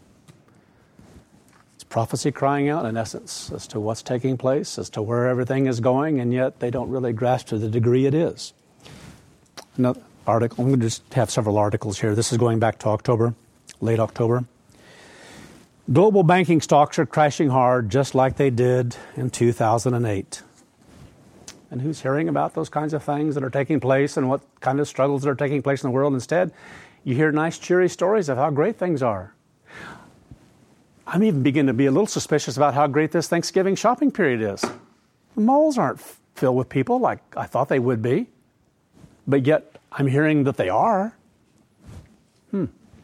[SPEAKER 1] It's prophecy crying out, in essence, as to what's taking place, as to where everything is going, and yet they don't really grasp to the degree it is. Another article, I'm going to just have several articles here. This is going back to October, late October. Global banking stocks are crashing hard, just like they did in two thousand eight. And who's hearing about those kinds of things that are taking place and what kind of struggles that are taking place in the world? Instead, you hear nice, cheery stories of how great things are. I'm even beginning to be a little suspicious about how great this Thanksgiving shopping period is. The malls aren't f- filled with people like I thought they would be, but yet I'm hearing that they are. Hmm.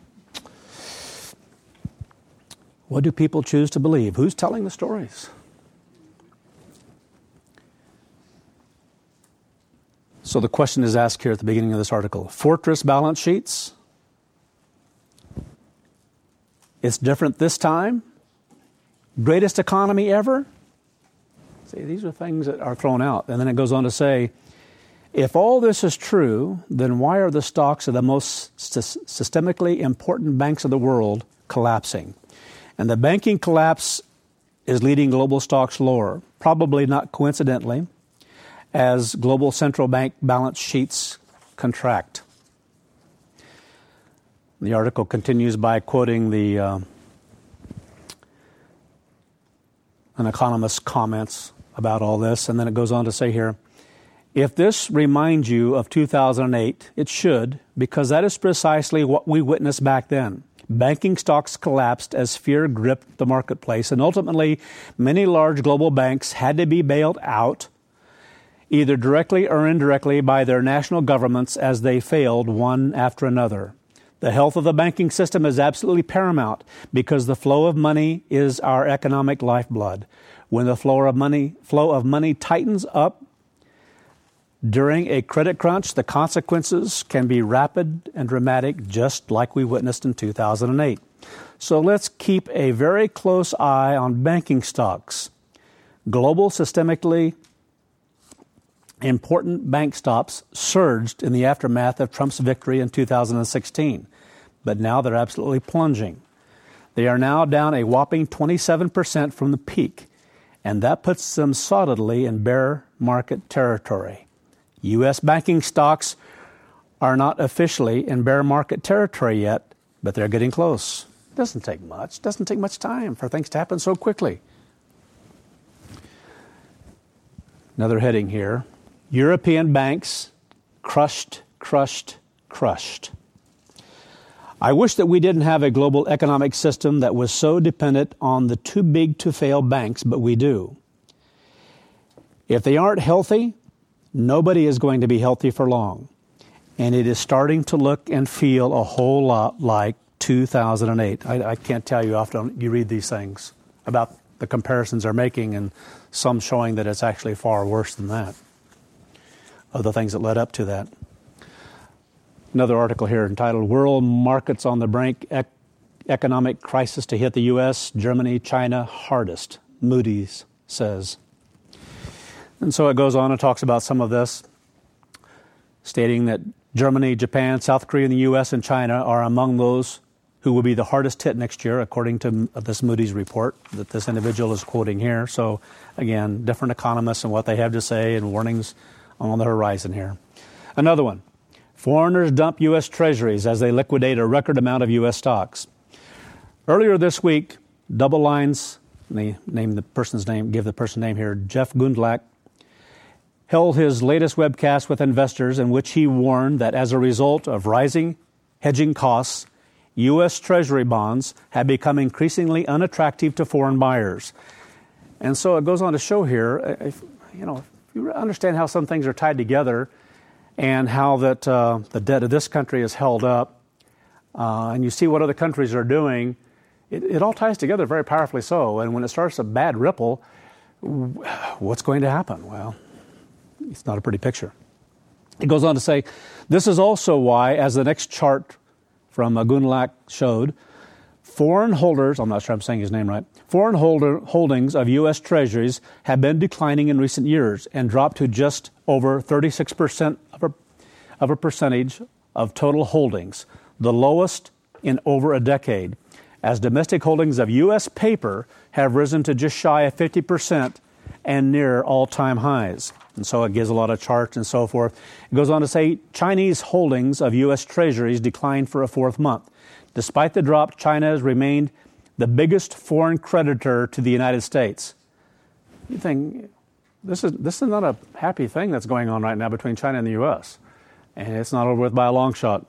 [SPEAKER 1] What do people choose to believe? Who's telling the stories? So the question is asked here at the beginning of this article. Fortress balance sheets? It's different this time? Greatest economy ever? See, these are things that are thrown out. And then it goes on to say, if all this is true, then why are the stocks of the most st- systemically important banks of the world collapsing? And the banking collapse is leading global stocks lower, probably not coincidentally, as global central bank balance sheets contract. The article continues by quoting the uh, an economist's comments about all this, and then it goes on to say here, if this reminds you of two thousand eight, it should, because that is precisely what we witnessed back then. Banking stocks collapsed as fear gripped the marketplace, and ultimately many large global banks had to be bailed out, either directly or indirectly, by their national governments as they failed one after another. The health of the banking system is absolutely paramount because the flow of money is our economic lifeblood. When the flow of money, flow of money tightens up during a credit crunch, the consequences can be rapid and dramatic, just like we witnessed in two thousand eight. So let's keep a very close eye on banking stocks. Global systemically important bank stocks surged in the aftermath of Trump's victory in two thousand sixteen, but now they're absolutely plunging. They are now down a whopping twenty-seven percent from the peak, and that puts them solidly in bear market territory. U S banking stocks are not officially in bear market territory yet, but they're getting close. It doesn't take much. It doesn't take much time for things to happen so quickly. Another heading here. European banks crushed, crushed, crushed. I wish that we didn't have a global economic system that was so dependent on the too big to fail banks, but we do. If they aren't healthy, nobody is going to be healthy for long. And it is starting to look and feel a whole lot like two thousand eight. I, I can't tell you often you read these things about the comparisons they're making, and some showing that it's actually far worse than that, of the things that led up to that. Another article here entitled, World Markets on the Brink, Ec- Economic Crisis to Hit the U S, Germany, China Hardest, Moody's says. And so it goes on and talks about some of this, stating that Germany, Japan, South Korea, and the U S and China are among those who will be the hardest hit next year, according to this Moody's report that this individual is quoting here. So, again, different economists and what they have to say and warnings on the horizon here. Another one. Foreigners dump U S Treasuries as they liquidate a record amount of U S stocks. Earlier this week, Double Lines, they name the person's name, give the person's name here, Jeff Gundlach, held his latest webcast with investors in which he warned that as a result of rising hedging costs, U S Treasury bonds have become increasingly unattractive to foreign buyers. And so it goes on to show here, if, you know, if you understand how some things are tied together and how that uh, the debt of this country is held up, uh, and you see what other countries are doing, it, it all ties together very powerfully so. And when it starts a bad ripple, what's going to happen? Well, it's not a pretty picture. It goes on to say, this is also why, as the next chart from uh, Gundlach showed, foreign holders, I'm not sure I'm saying his name right, foreign holder holdings of U S Treasuries have been declining in recent years and dropped to just over thirty-six percent of a, of a percentage of total holdings, the lowest in over a decade, as domestic holdings of U S paper have risen to just shy of fifty percent and near all-time highs. And so it gives a lot of charts and so forth. It goes on to say Chinese holdings of U S Treasuries declined for a fourth month. Despite the drop, China has remained the biggest foreign creditor to the United States. You think, this is this is not a happy thing that's going on right now between China and the U S. And it's not over with by a long shot.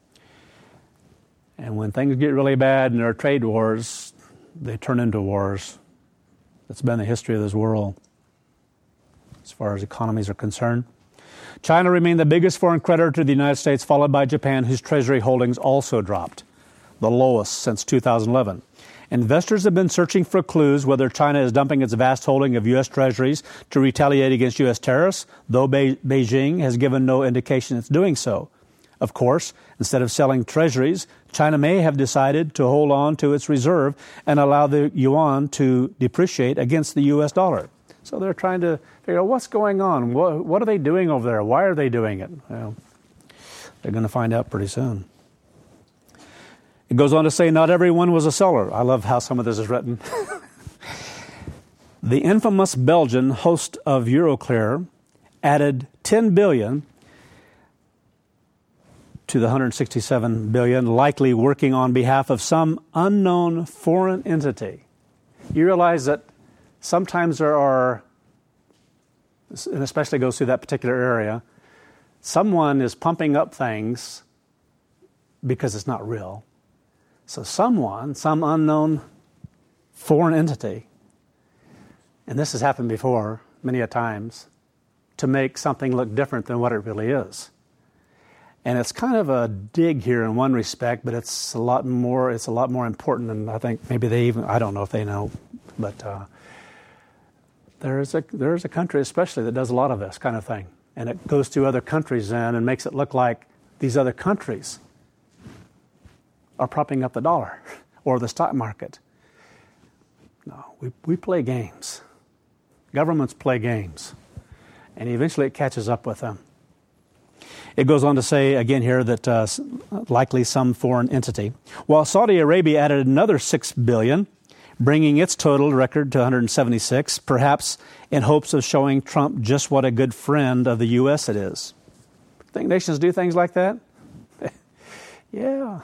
[SPEAKER 1] And when things get really bad and there are trade wars, they turn into wars. That's been the history of this world as far as economies are concerned. China remained the biggest foreign creditor to the United States, followed by Japan, whose Treasury holdings also dropped, the lowest since two thousand eleven. Investors have been searching for clues whether China is dumping its vast holding of U S Treasuries to retaliate against U S tariffs, though Be- Beijing has given no indication it's doing so. Of course, instead of selling treasuries, China may have decided to hold on to its reserve and allow the yuan to depreciate against the U S dollar. So they're trying to figure out what's going on. What, what are they doing over there? Why are they doing it? Well, they're going to find out pretty soon. It goes on to say not everyone was a seller. I love how some of this is written. The infamous Belgian host of Euroclear added ten billion dollars to the one hundred sixty-seven billion dollars, likely working on behalf of some unknown foreign entity. You realize that sometimes there are, and especially goes through that particular area, someone is pumping up things because it's not real. So someone, some unknown foreign entity, and this has happened before many a times, to make something look different than what it really is. And it's kind of a dig here in one respect, but it's a lot more, it's a lot more important than I think maybe they even, I don't know if they know, but uh, there is a there is a country especially that does a lot of this kind of thing. And it goes to other countries then and makes it look like these other countries are propping up the dollar or the stock market. No, we, we play games. Governments play games. And eventually it catches up with them. It goes on to say again here that uh, likely some foreign entity. While Saudi Arabia added another six billion dollars, bringing its total record to one hundred seventy-six, perhaps in hopes of showing Trump just what a good friend of the U S it is. Think nations do things like that? Yeah.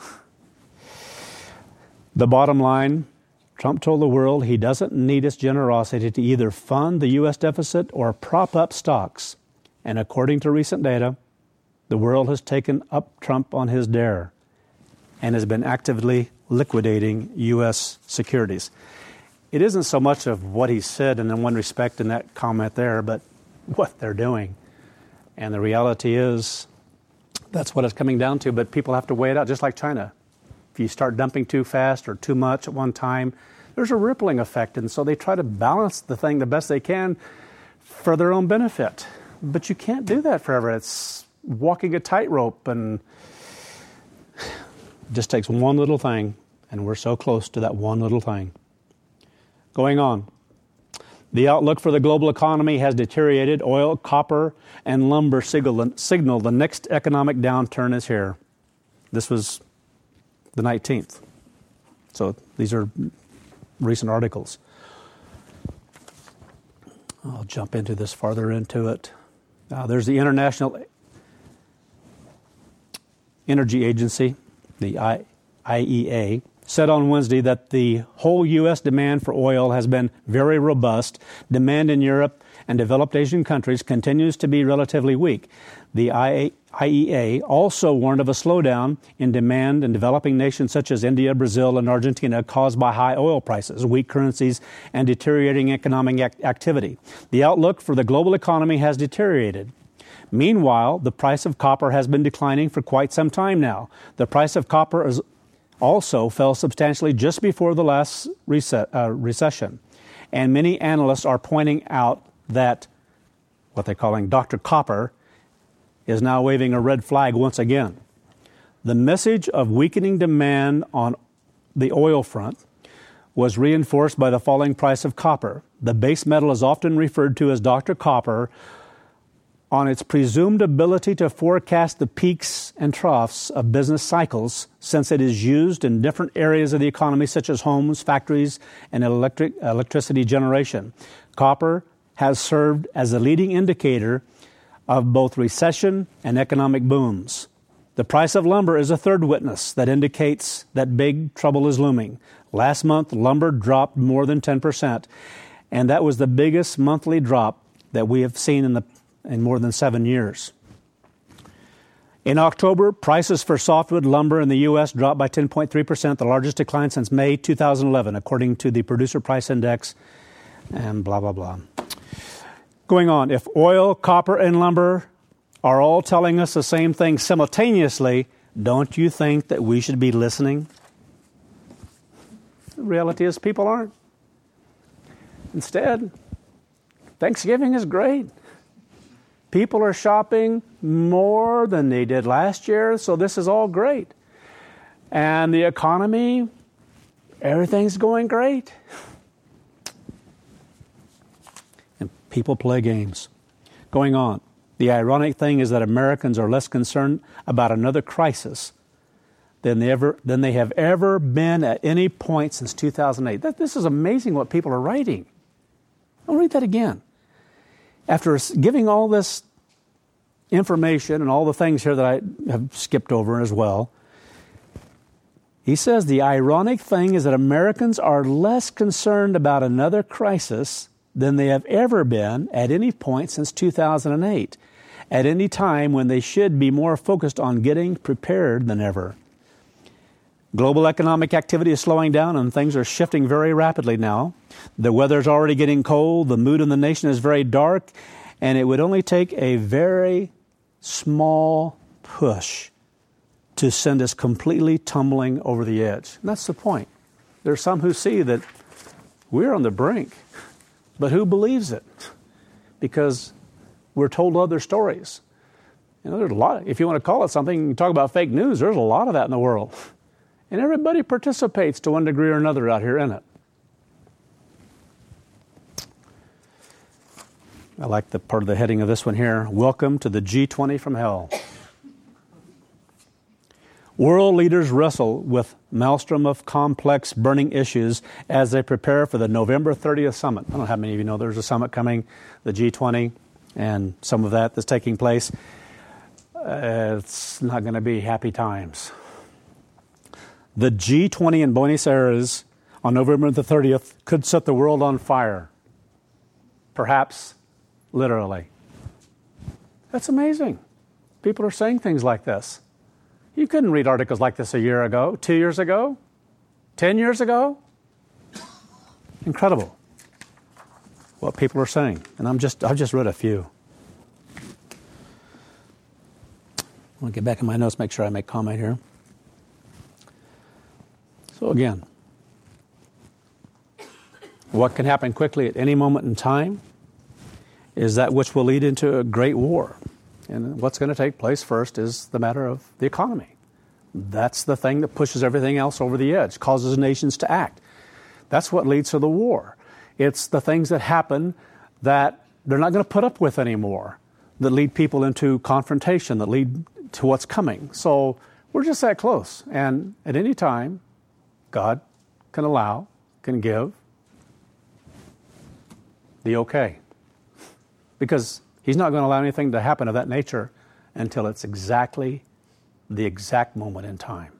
[SPEAKER 1] The bottom line, Trump told the world he doesn't need its generosity to either fund the U S deficit or prop up stocks. And according to recent data, the world has taken up Trump on his dare and has been actively liquidating U S securities. It isn't so much of what he said in one respect in that comment there, but what they're doing. And the reality is that's what it's coming down to, but people have to weigh it out, just like China. if you start dumping too fast or too much at one time, there's a rippling effect. And so they try to balance the thing the best they can for their own benefit. But you can't do that forever. It's walking a tightrope, and it just takes one little thing, and we're so close to that one little thing. Going on. The outlook for the global economy has deteriorated. Oil, copper, and lumber signal, signal the next economic downturn is here. This was the nineteenth. So these are recent articles. I'll jump into this farther into it. Uh, there's the International Energy Agency, the I E A, said on Wednesday that the whole U S demand for oil has been very robust. Demand in Europe and developed Asian countries continues to be relatively weak. The I E A also warned of a slowdown in demand in developing nations such as India, Brazil, and Argentina caused by high oil prices, weak currencies, and deteriorating economic ac- activity. The outlook for the global economy has deteriorated. Meanwhile, the price of copper has been declining for quite some time now. The price of copper is also fell substantially just before the last reset, uh, recession. And many analysts are pointing out that what they're calling Doctor Copper is now waving a red flag once again. The message of weakening demand on the oil front was reinforced by the falling price of copper. The base metal is often referred to as Doctor Copper on its presumed ability to forecast the peaks and troughs of business cycles, since it is used in different areas of the economy, such as homes, factories, and electric, electricity generation. Copper has served as a leading indicator of both recession and economic booms. The price of lumber is a third witness that indicates that big trouble is looming. Last month, lumber dropped more than ten percent, and that was the biggest monthly drop that we have seen in the in more than seven years. In October, prices for softwood lumber in the U S dropped by ten point three percent, the largest decline since May two thousand eleven, according to the Producer Price Index, and blah, blah, blah. Going on, if oil, copper, and lumber are all telling us the same thing simultaneously, don't you think that we should be listening? The reality is people aren't. Instead, Thanksgiving is great. People are shopping more than they did last year, so this is all great. And the economy, everything's going great. And people play games. Going on. The ironic thing is that Americans are less concerned about another crisis than they ever than they have ever been at any point since two thousand eight. That, this is amazing what people are writing. I'll read that again. After giving all this information and all the things here that I have skipped over as well, he says the ironic thing is that Americans are less concerned about another crisis than they have ever been at any point since two thousand eight, at any time when they should be more focused on getting prepared than ever. Global economic activity is slowing down and things are shifting very rapidly now. The weather's already getting cold, the mood in the nation is very dark, and it would only take a very small push to send us completely tumbling over the edge. And that's the point. There's some who see that we're on the brink, but who believes it? Because we're told other stories. You know, there's a lot. If you want to call it something, you talk about fake news, there's a lot of that in the world. And everybody participates to one degree or another out here in it. I like the part of the heading of this one here. Welcome to the G twenty from hell. World leaders wrestle with maelstrom of complex burning issues as they prepare for the November thirtieth summit. I don't know how many of you know there's a summit coming, the G twenty, and some of that that's taking place. Uh, it's not going to be happy times. The G twenty in Buenos Aires on November the thirtieth could set the world on fire. Perhaps literally. That's amazing. People are saying things like this. You couldn't read articles like this a year ago, two years ago, ten years ago. Incredible what people are saying. And I'm just, I've just read a few. I want to get back in my notes, make sure I make comment here. So again, what can happen quickly at any moment in time is that which will lead into a great war. And what's going to take place first is the matter of the economy. That's the thing that pushes everything else over the edge, causes nations to act. That's what leads to the war. It's the things that happen that they're not going to put up with anymore, that lead people into confrontation, that lead to what's coming. So we're just that close. And at any time, God can allow, can give the okay. Because He's not going to allow anything to happen of that nature until it's exactly the exact moment in time.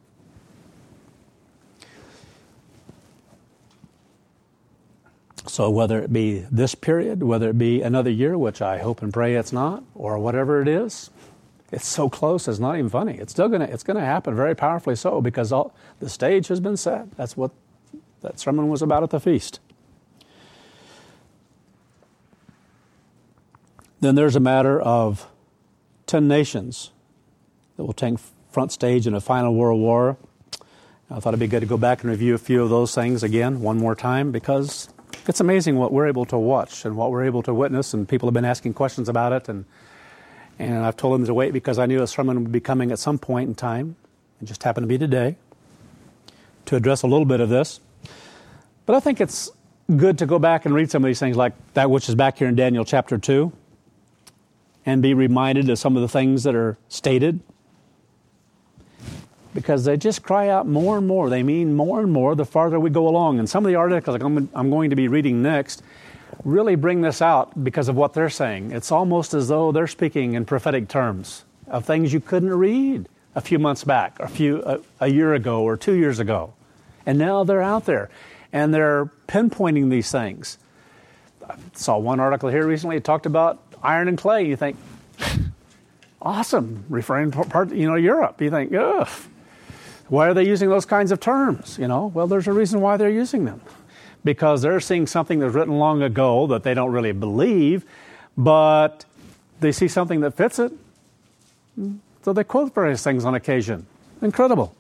[SPEAKER 1] So whether it be this period, whether it be another year, which I hope and pray it's not, or whatever it is, it's so close, it's not even funny. It's still going to it's going to happen very powerfully so, because all, the stage has been set. That's what that sermon was about at the feast. Then there's a matter of ten nations that will take front stage in a final world war. I thought it'd be good to go back and review a few of those things again one more time, because it's amazing what we're able to watch and what we're able to witness, and people have been asking questions about it, and and I've told them to wait because I knew a sermon would be coming at some point in time. It just happened to be today to address a little bit of this. But I think it's good to go back and read some of these things, like that which is back here in Daniel chapter two, and be reminded of some of the things that are stated, because they just cry out more and more. They mean more and more the farther we go along. And some of the articles like I'm, I'm going to be reading next really bring this out because of what they're saying. It's almost as though they're speaking in prophetic terms of things you couldn't read a few months back, or a, few, a, a year ago, or two years ago. And now they're out there, and they're pinpointing these things. I saw one article here recently. It talked about iron and clay. You think, awesome, referring to part, you know, Europe. You think, ugh, why are they using those kinds of terms? You know, well, there's a reason why they're using them, because they're seeing something that's written long ago that they don't really believe, but they see something that fits it, so they quote various things on occasion. Incredible.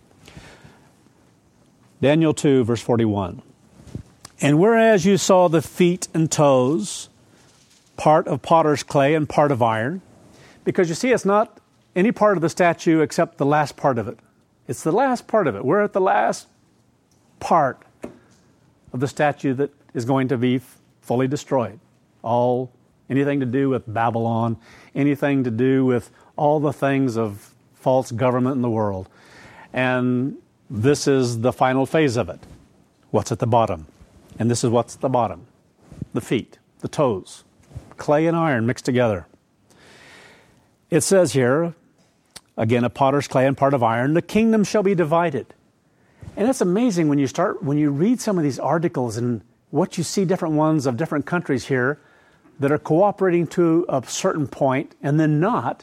[SPEAKER 1] Daniel two, verse forty-one. And whereas you saw the feet and toes, part of potter's clay and part of iron, because you see, it's not any part of the statue except the last part of it. It's the last part of it. We're at the last part of the statue that is going to be fully destroyed. All, anything to do with Babylon, anything to do with all the things of false government in the world. And this is the final phase of it. What's at the bottom? And this is what's at the bottom. The feet, the toes, clay and iron mixed together. It says here, again, a potter's clay and part of iron, the kingdom shall be divided. And it's amazing when you start, when you read some of these articles and what you see, different ones of different countries here that are cooperating to a certain point and then not.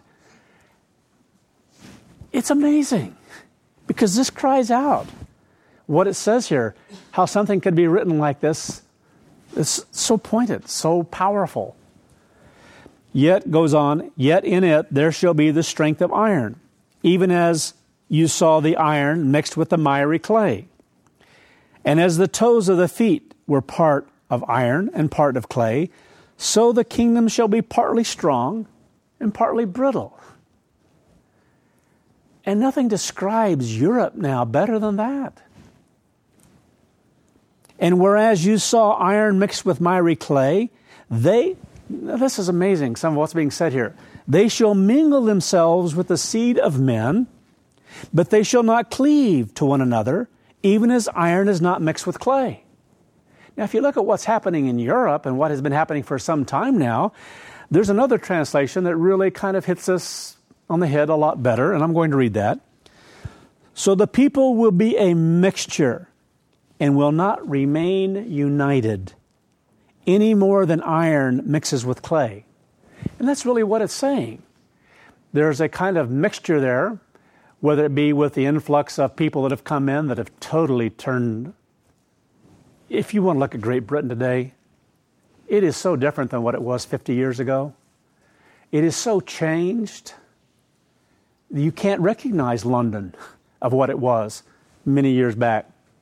[SPEAKER 1] It's amazing, because this cries out what it says here, how something could be written like this. It's so pointed, so powerful. Yet, goes on, yet in it there shall be the strength of iron, even as you saw the iron mixed with the miry clay. And as the toes of the feet were part of iron and part of clay, so the kingdom shall be partly strong and partly brittle. And nothing describes Europe now better than that. And whereas you saw iron mixed with miry clay, they, this is amazing, some of what's being said here. They shall mingle themselves with the seed of men, but they shall not cleave to one another, even as iron is not mixed with clay. Now, if you look at what's happening in Europe and what has been happening for some time now, there's another translation that really kind of hits us on the head a lot better, and I'm going to read that. So the people will be a mixture and will not remain united any more than iron mixes with clay. And that's really what it's saying. There's a kind of mixture there, whether it be with the influx of people that have come in that have totally turned. If you want to look at Great Britain today, it is so different than what it was fifty years ago. It is so changed. You can't recognize London of what it was many years back.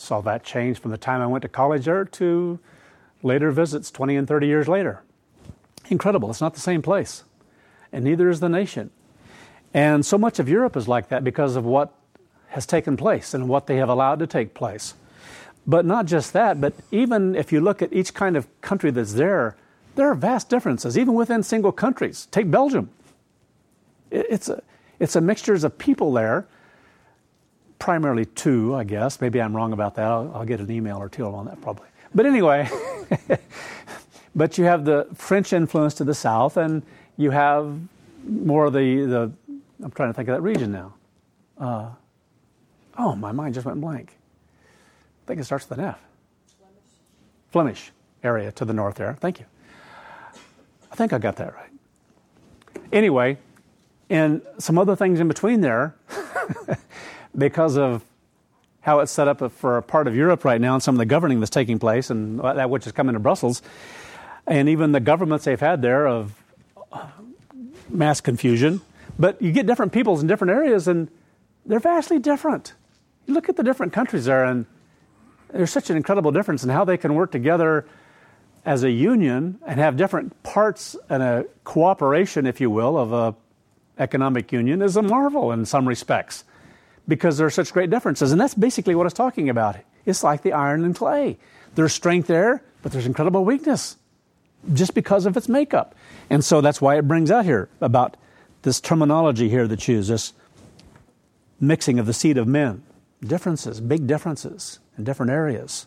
[SPEAKER 1] Saw that change from the time I went to college there to later visits twenty and thirty years later. Incredible. It's not the same place. And neither is the nation. And so much of Europe is like that because of what has taken place and what they have allowed to take place. But not just that, but even if you look at each kind of country that's there, there are vast differences, even within single countries. Take Belgium. It's a, it's a mixture of people there, primarily two, I guess. Maybe I'm wrong about that. I'll, I'll get an email or two on that probably. But anyway, but you have the French influence to the south, and you have more of the, the I'm trying to think of that region now. Uh, oh, my mind just went blank. I think it starts with an F. Flemish. Flemish area to the north there. Thank you. I think I got that right. Anyway, and some other things in between there, because of how it's set up for a part of Europe right now and some of the governing that's taking place and that which is coming to Brussels, and even the governments they've had there of mass confusion. But you get different peoples in different areas, and they're vastly different. You look at the different countries there, and there's such an incredible difference in how they can work together as a union and have different parts and a cooperation, if you will, of a economic union is a marvel in some respects because there are such great differences. And that's basically what it's talking about. It's like the iron and clay. There's strength there, but there's incredible weakness just because of its makeup. And so that's why it brings out here about this terminology here that's used, this mixing of the seed of men. Differences, big differences in different areas.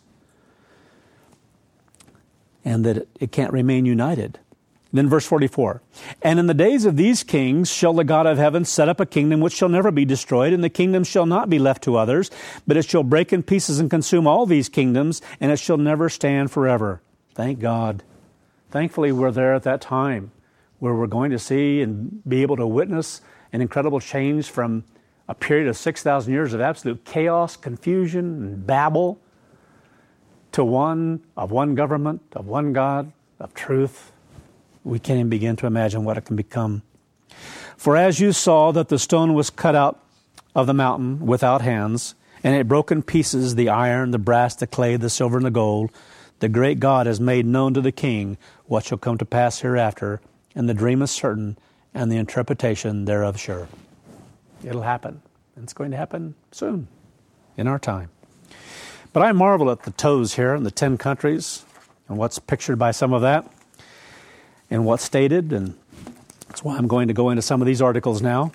[SPEAKER 1] And that it, it can't remain united. Then verse forty-four. And in the days of these kings shall the God of heaven set up a kingdom which shall never be destroyed, and the kingdom shall not be left to others, but it shall break in pieces and consume all these kingdoms, and it shall never stand forever. Thank God. Thankfully, we're there at that time where we're going to see and be able to witness an incredible change from a period of six thousand years of absolute chaos, confusion, and babble to one of one government, of one God, of truth. We can't even begin to imagine what it can become. For as you saw that the stone was cut out of the mountain without hands, and it broke in pieces the iron, the brass, the clay, the silver, and the gold, the great God has made known to the king what shall come to pass hereafter, and the dream is certain, and the interpretation thereof sure. It'll happen. And it's going to happen soon, in our time. But I marvel at the toes here in the ten countries and what's pictured by some of that and what's stated. And that's why I'm going to go into some of these articles now,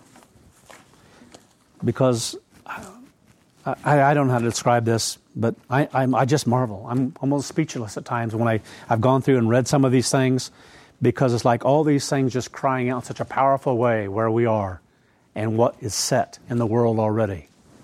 [SPEAKER 1] because I, I, I don't know how to describe this, but I, I'm, I just marvel. I'm almost speechless at times when I, I've gone through and read some of these things, because it's like all these things just crying out in such a powerful way where we are and what is set in the world already.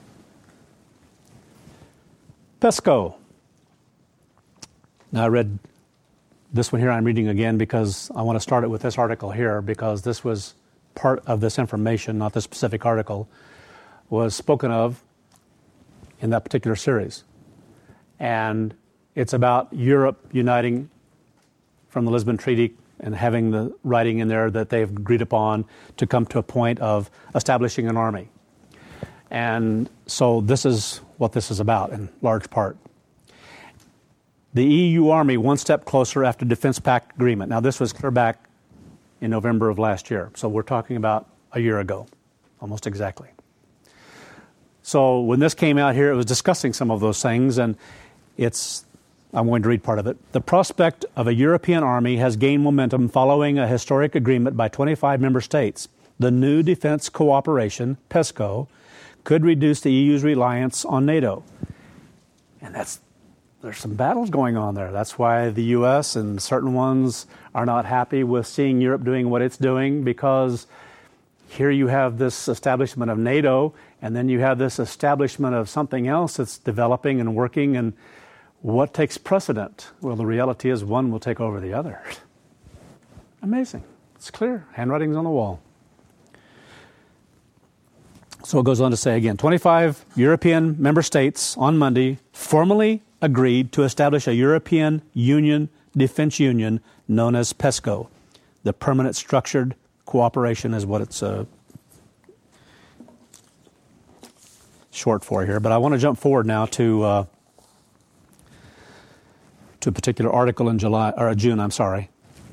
[SPEAKER 1] PESCO. Now I read this one here, I'm reading again because I want to start it with this article here, because this was part of this information, not the specific article, was spoken of in that particular series. And it's about Europe uniting from the Lisbon Treaty and having the writing in there that they've agreed upon to come to a point of establishing an army. And so this is what this is about in large part. The E U Army one step closer after Defense Pact agreement. Now this was clear back in November of last year. So we're talking about a year ago, almost exactly. So when this came out here, it was discussing some of those things, and it's I'm going to read part of it. The prospect of a European army has gained momentum following a historic agreement by twenty-five member states. The new defense cooperation, PESCO, could reduce the E U's reliance on NATO. And that's there's some battles going on there. That's why the U S and certain ones are not happy with seeing Europe doing what it's doing, because here you have this establishment of NATO, and then you have this establishment of something else that's developing and working, and what takes precedent? Well, the reality is one will take over the other. Amazing. It's clear. Handwriting's on the wall. So it goes on to say again, twenty-five European member states on Monday formally agreed to establish a European Union defense union known as PESCO. The Permanent Structured Cooperation is what it's uh, short for here. But I want to jump forward now to uh, to a particular article in July or June, I'm sorry,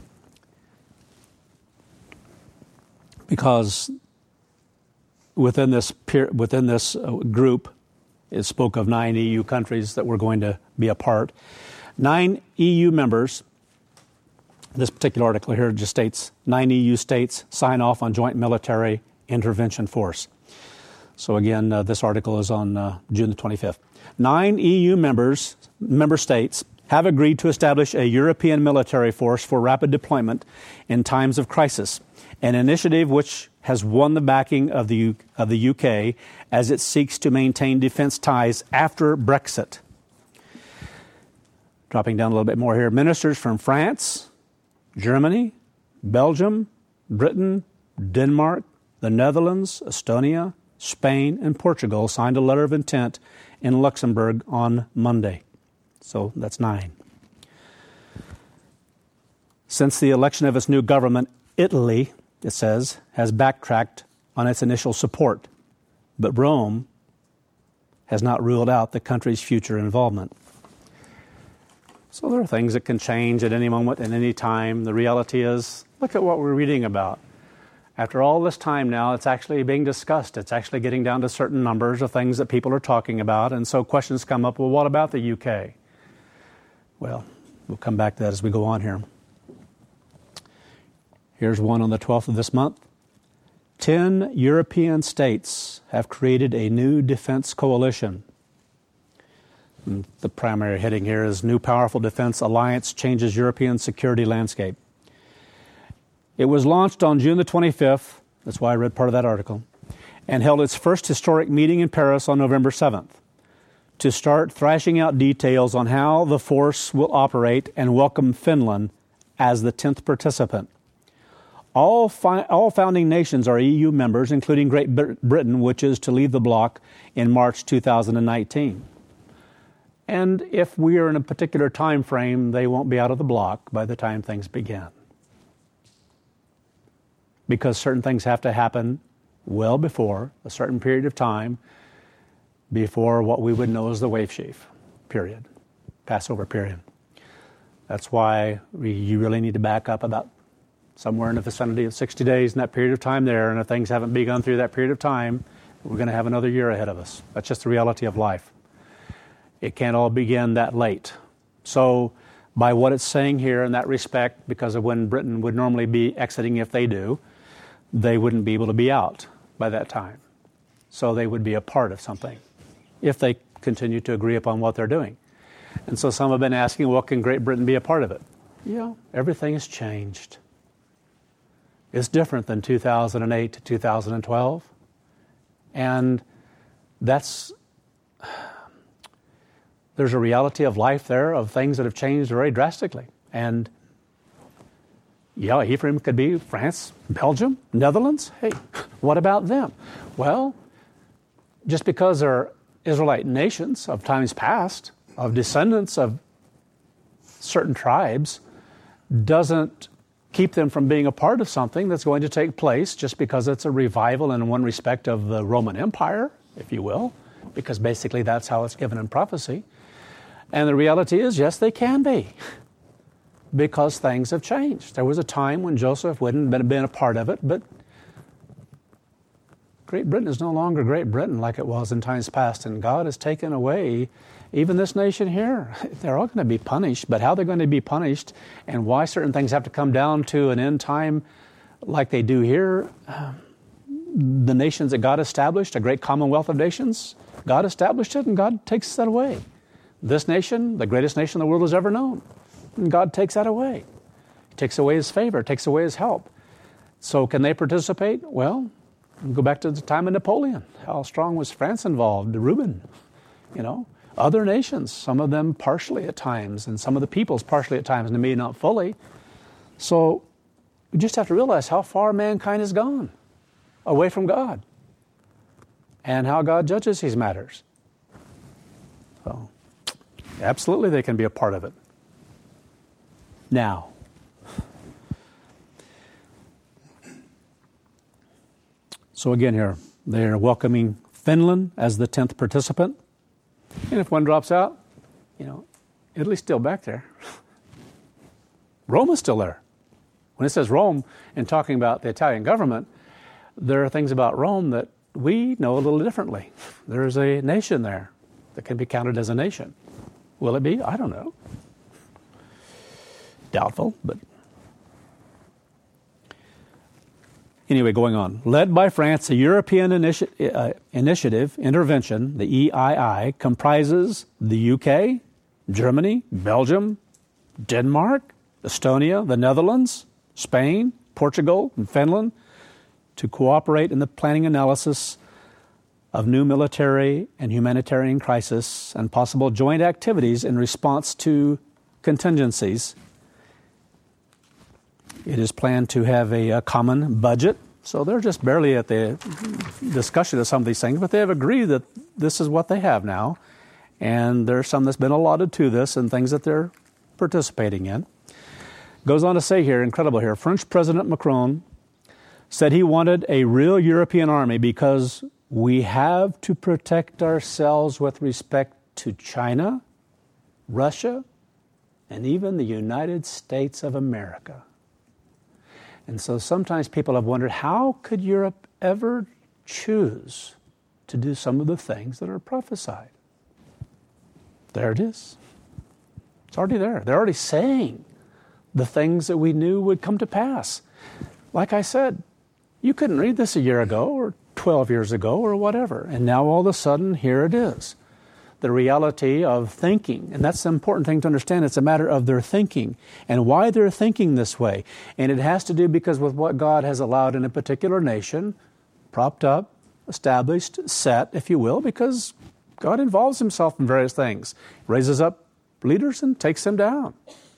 [SPEAKER 1] because within this peer, within this group, it spoke of nine E U countries that were going to be a part. Nine E U members. This particular article here just states nine E U states sign off on joint military intervention force. So again, uh, this article is on uh, June the twenty-fifth. Nine E U members, member states have agreed to establish a European military force for rapid deployment in times of crisis, an initiative which has won the backing of the U- of the U K as it seeks to maintain defense ties after Brexit. Dropping down a little bit more here, ministers from France, Germany, Belgium, Britain, Denmark, the Netherlands, Estonia, Spain, and Portugal signed a letter of intent in Luxembourg on Monday. So that's nine. Since the election of its new government, Italy, it says, has backtracked on its initial support, but Rome has not ruled out the country's future involvement. So there are things that can change at any moment, at any time. The reality is, look at what we're reading about. After all this time now, it's actually being discussed. It's actually getting down to certain numbers of things that people are talking about. And so questions come up, well, what about the U K? Well, we'll come back to that as we go on here. Here's one on the twelfth of this month. Ten European states have created a new defense coalition. And the primary heading here is New Powerful Defense Alliance Changes European Security Landscape. It was launched on June the twenty-fifth, that's why I read part of that article, and held its first historic meeting in Paris on November seventh to start thrashing out details on how the force will operate and welcome Finland as the tenth participant. All, fi- all founding nations are E U members, including Great Br- Britain, which is to leave the bloc in March two thousand nineteen. And if we are in a particular time frame, they won't be out of the bloc by the time things begin. Because certain things have to happen well before a certain period of time, before what we would know as the wave sheaf period, Passover period. That's why we, you really need to back up about somewhere in the vicinity of sixty days in that period of time there, and if things haven't begun through that period of time, we're going to have another year ahead of us. That's just the reality of life. It can't all begin that late. So by what it's saying here in that respect, because of when Britain would normally be exiting if they do, they wouldn't be able to be out by that time. So they would be a part of something if they continue to agree upon what they're doing. And so some have been asking, well, can Great Britain be a part of it? Yeah, everything has changed. It's different than two thousand eight to two thousand twelve. And that's, there's a reality of life there of things that have changed very drastically. And yeah, Ephraim could be France, Belgium, Netherlands. Hey, what about them? Well, just because they're Israelite nations of times past, of descendants of certain tribes, doesn't keep them from being a part of something that's going to take place just because it's a revival in one respect of the Roman Empire, if you will, because basically that's how it's given in prophecy. And the reality is, yes, they can be, because things have changed. There was a time when Joseph wouldn't have been a part of it, but Great Britain is no longer Great Britain like it was in times past, and God has taken away even this nation here. They're all going to be punished, but how they're going to be punished and why certain things have to come down to an end time like they do here, um, the nations that God established, a great commonwealth of nations, God established it and God takes that away. This nation, the greatest nation the world has ever known, and God takes that away. He takes away His favor, takes away His help. So can they participate? Well, go back to the time of Napoleon. How strong was France involved? Reuben, you know. Other nations, some of them partially at times, and some of the peoples partially at times, and maybe not fully. So we just have to realize how far mankind has gone away from God and how God judges these matters. So absolutely they can be a part of it. Now, so again here, they're welcoming Finland as the tenth participant. And if one drops out, you know, Italy's still back there. Rome is still there. When it says Rome and talking about the Italian government, there are things about Rome that we know a little differently. There's a nation there that can be counted as a nation. Will it be? I don't know. Doubtful, but anyway, going on. Led by France, the European Initi- uh, Initiative Intervention, the E I I, comprises the U K, Germany, Belgium, Denmark, Estonia, the Netherlands, Spain, Portugal, and Finland to cooperate in the planning analysis of new military and humanitarian crisis and possible joint activities in response to contingencies. It is planned to have a, a common budget, so they're just barely at the discussion of some of these things, but they have agreed that this is what they have now, and there's some that's been allotted to this and things that they're participating in. Goes on to say here, incredible here, French President Macron said he wanted a real European army because we have to protect ourselves with respect to China, Russia, and even the United States of America. And so sometimes people have wondered, how could Europe ever choose to do some of the things that are prophesied? There it is. It's already there. They're already saying the things that we knew would come to pass. Like I said, you couldn't read this a year ago or twelve years ago or whatever. And now all of a sudden, here it is. The reality of thinking. And that's the important thing to understand. It's a matter of their thinking and why they're thinking this way. And it has to do because with what God has allowed in a particular nation, propped up, established, set, if you will, because God involves himself in various things. Raises up leaders and takes them down.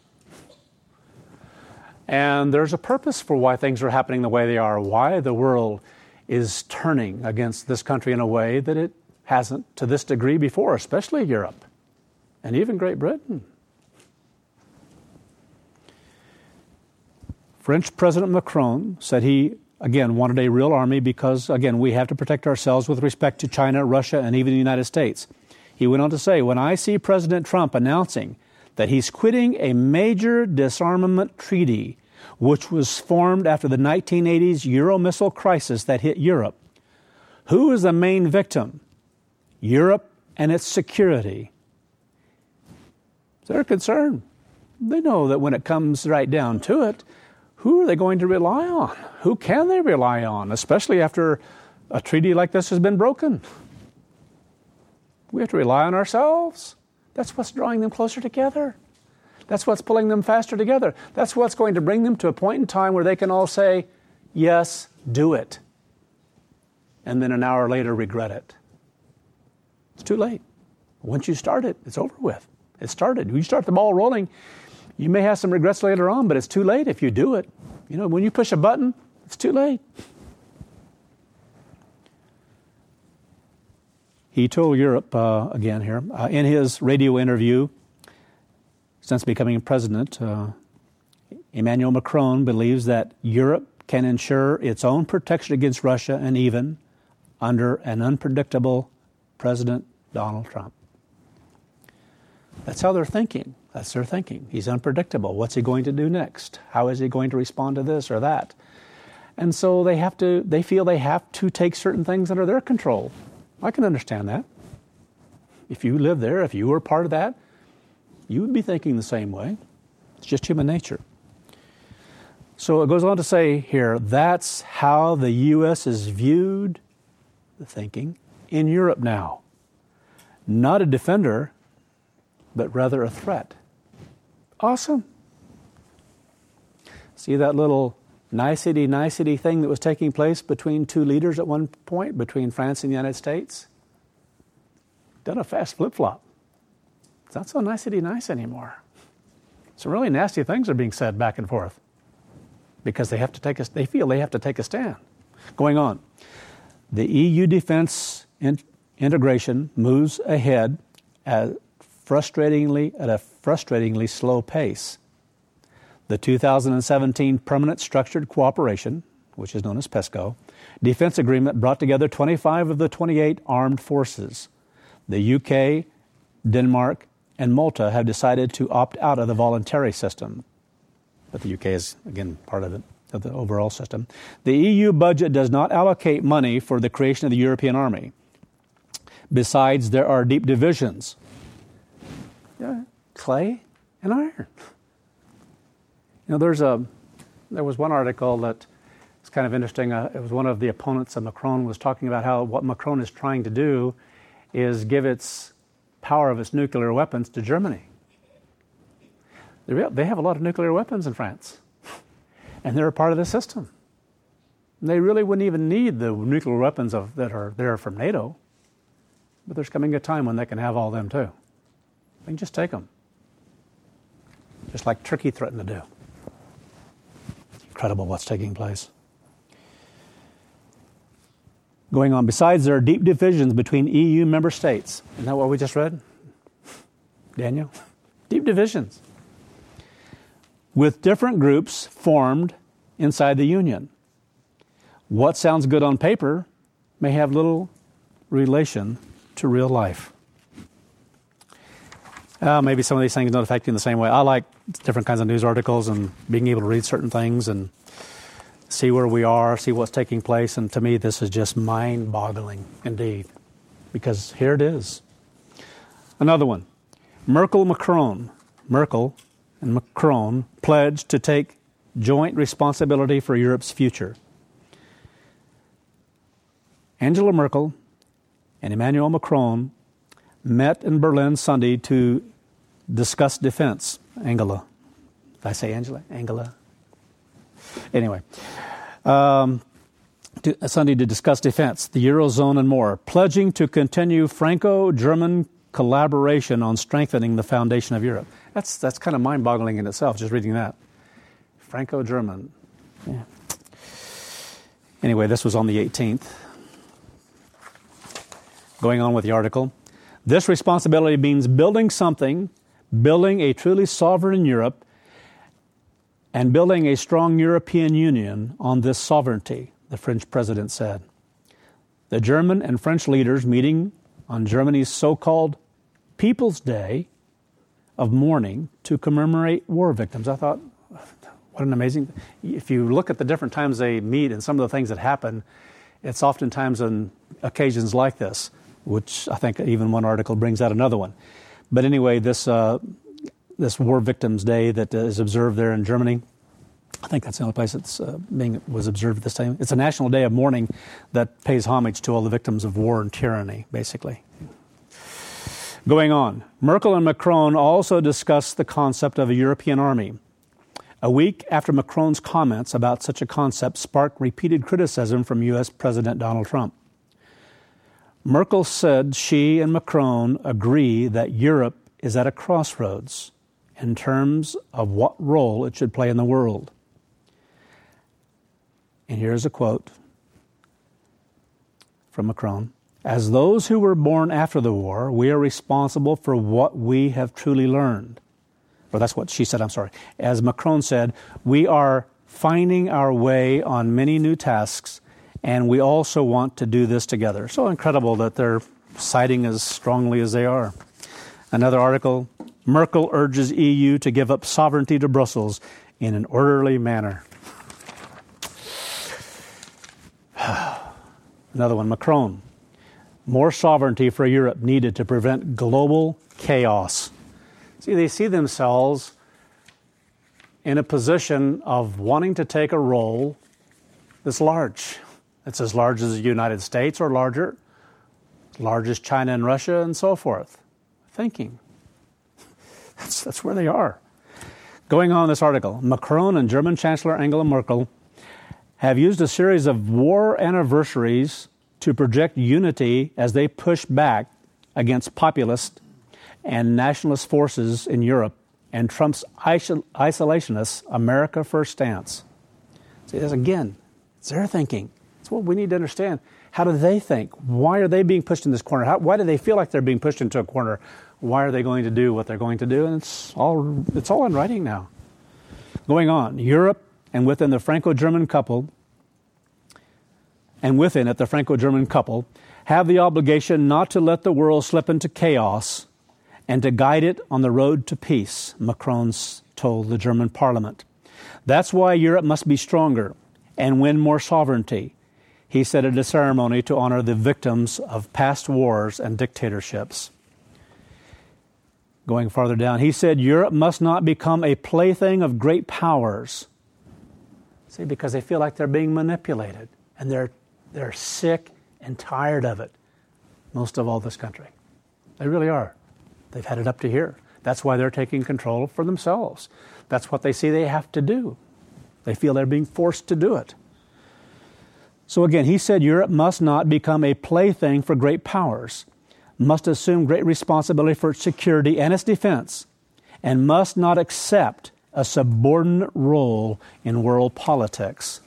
[SPEAKER 1] And there's a purpose for why things are happening the way they are, why the world is turning against this country in a way that it hasn't to this degree before, especially Europe and even Great Britain. French President Macron said he, again, wanted a real army because, again, we have to protect ourselves with respect to China, Russia, and even the United States. He went on to say, when I see President Trump announcing that he's quitting a major disarmament treaty which was formed after the nineteen eighties Euro missile crisis that hit Europe, who is the main victim? Europe and its security. They're concerned. They know that when it comes right down to it, who are they going to rely on? Who can they rely on, especially after a treaty like this has been broken? We have to rely on ourselves. That's what's drawing them closer together. That's what's pulling them faster together. That's what's going to bring them to a point in time where they can all say, yes, do it. And then an hour later regret it. It's too late. Once you start it, it's over with. It started. You start the ball rolling. You may have some regrets later on, but it's too late if you do it. You know, when you push a button, it's too late. He told Europe, uh, again here, uh, in his radio interview, since becoming president, uh, Emmanuel Macron believes that Europe can ensure its own protection against Russia and even under an unpredictable President Donald Trump. That's how they're thinking. That's their thinking. He's unpredictable. What's he going to do next? How is he going to respond to this or that? And so they have to, they feel they have to take certain things under their control. I can understand that. If you live there, if you were part of that, you would be thinking the same way. It's just human nature. So it goes on to say here, that's how the U S is viewed, the thinking, in Europe now. Not a defender, but rather a threat. Awesome. See that little nicety, nicety thing that was taking place between two leaders at one point, between France and the United States? Done a fast flip-flop. It's not so nicety nice anymore. Some really nasty things are being said back and forth because they have to take a, they feel they have to take a stand. Going on, the E U defense in, integration moves ahead at frustratingly at a frustratingly slow pace. The two thousand seventeen Permanent Structured Cooperation, which is known as PESCO, defense agreement brought together twenty-five of the twenty-eight armed forces. The U K, Denmark, and Malta have decided to opt out of the voluntary system. But the U K is, again, part of it, of the overall system. The E U budget does not allocate money for the creation of the European army. Besides, there are deep divisions. Yeah, clay and iron. You know, there's a, there was one article that was kind of interesting. Uh, it was one of the opponents of Macron was talking about how what Macron is trying to do is give its power of its nuclear weapons to Germany. They have a lot of nuclear weapons in France, and they're a part of the system. They really wouldn't even need the nuclear weapons of, that are there from NATO, but there's coming a time when they can have all them too. They can just take them, just like Turkey threatened to do. Incredible what's taking place. Going on, besides, there are deep divisions between E U member states. Isn't that what we just read? Daniel? Deep divisions. With different groups formed inside the Union. What sounds good on paper may have little relation to real life. Uh, maybe some of these things don't affect you in the same way. I like different kinds of news articles and being able to read certain things and see where we are, see what's taking place. And to me, this is just mind-boggling indeed, because here it is. Another one. Merkel-Macron. Merkel and Macron pledged to take joint responsibility for Europe's future. Angela Merkel and Emmanuel Macron met in Berlin Sunday to discuss defense. Angela. Did I say Angela? Angela. Anyway, um, to, Sunday to discuss defense, the Eurozone and more, pledging to continue Franco-German collaboration on strengthening the foundation of Europe. That's that's kind of mind-boggling in itself, just reading that. Franco-German. Yeah. Anyway, this was on the eighteenth. Going on with the article. This responsibility means building something, building a truly sovereign Europe, and building a strong European Union on this sovereignty, the French president said. The German and French leaders meeting on Germany's so-called People's Day of mourning to commemorate war victims. I thought, what an amazing... If you look at the different times they meet and some of the things that happen, it's oftentimes on occasions like this, which I think even one article brings out another one. But anyway, this uh, this War Victims Day that is observed there in Germany, I think that's the only place it's uh, being was observed at this time. It's a national day of mourning that pays homage to all the victims of war and tyranny, basically. Going on, Merkel and Macron also discussed the concept of a European army. A week after Macron's comments about such a concept sparked repeated criticism from U S President Donald Trump. Merkel said she and Macron agree that Europe is at a crossroads in terms of what role it should play in the world. And here's a quote from Macron. As those who were born after the war, we are responsible for what we have truly learned. Or that's what she said, I'm sorry. As Macron said, we are finding our way on many new tasks, and we also want to do this together. So incredible that they're citing as strongly as they are. Another article, Merkel urges E U to give up sovereignty to Brussels in an orderly manner. Another one, Macron. More sovereignty for Europe needed to prevent global chaos. See, they see themselves in a position of wanting to take a role that's large. It's as large as the United States or larger, as large as China and Russia and so forth. Thinking. That's, that's where they are. Going on in this article, Macron and German Chancellor Angela Merkel have used a series of war anniversaries to project unity as they push back against populist and nationalist forces in Europe and Trump's isolationist America First stance. See, this again, it's their thinking. It's what we need to understand. How do they think? Why are they being pushed in this corner? How, why do they feel like they're being pushed into a corner? Why are they going to do what they're going to do? And it's all it's all in writing now. Going on, Europe and within the Franco-German couple, and within it, the Franco-German couple, have the obligation not to let the world slip into chaos and to guide it on the road to peace, Macron told the German parliament. That's why Europe must be stronger and win more sovereignty, he said at a ceremony to honor the victims of past wars and dictatorships. Going farther down, he said, Europe must not become a plaything of great powers. See, because they feel like they're being manipulated, and they're they're sick and tired of it. Most of all this country. They really are. They've had it up to here. That's why they're taking control for themselves. That's what they see they have to do. They feel they're being forced to do it. So again, he said Europe must not become a plaything for great powers, must assume great responsibility for its security and its defense, and must not accept a subordinate role in world politics.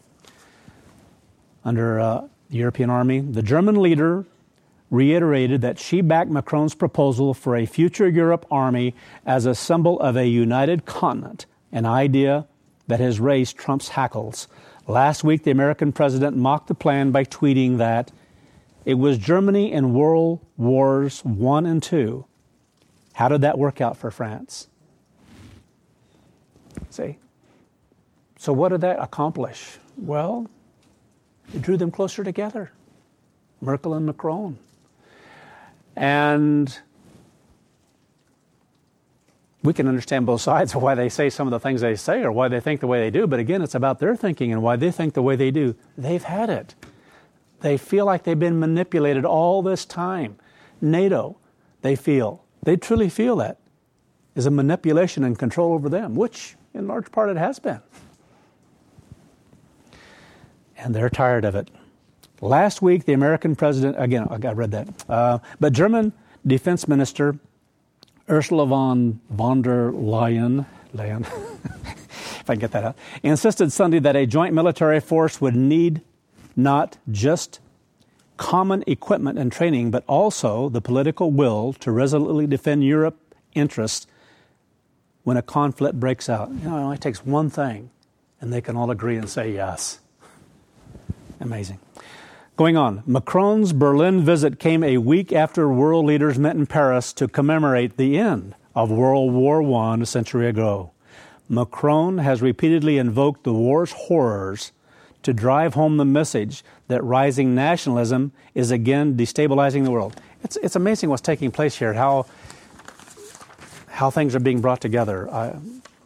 [SPEAKER 1] Under uh, the European Army, the German leader reiterated that she backed Macron's proposal for a future Europe army as a symbol of a united continent, an idea that has raised Trump's hackles. Last week, the American president mocked the plan by tweeting that it was Germany in World Wars One and Two. How did that work out for France? See? So what did that accomplish? Well, it drew them closer together, Merkel and Macron. And we can understand both sides of why they say some of the things they say or why they think the way they do. But again, it's about their thinking and why they think the way they do. They've had it. They feel like they've been manipulated all this time. NATO, they feel, they truly feel that, is a manipulation and control over them, which in large part it has been. And they're tired of it. Last week, the American president, again, I read that, uh, but German Defense Minister Ursula von, von der Leyen, Leyen if I can get that out, insisted Sunday that a joint military force would need not just common equipment and training, but also the political will to resolutely defend Europe's interests when a conflict breaks out. You know, it only takes one thing, and they can all agree and say yes. Amazing. Going on, Macron's Berlin visit came a week after world leaders met in Paris to commemorate the end of World War One a century ago. Macron has repeatedly invoked the war's horrors to drive home the message that rising nationalism is again destabilizing the world. It's it's amazing what's taking place here, how how things are being brought together. Uh,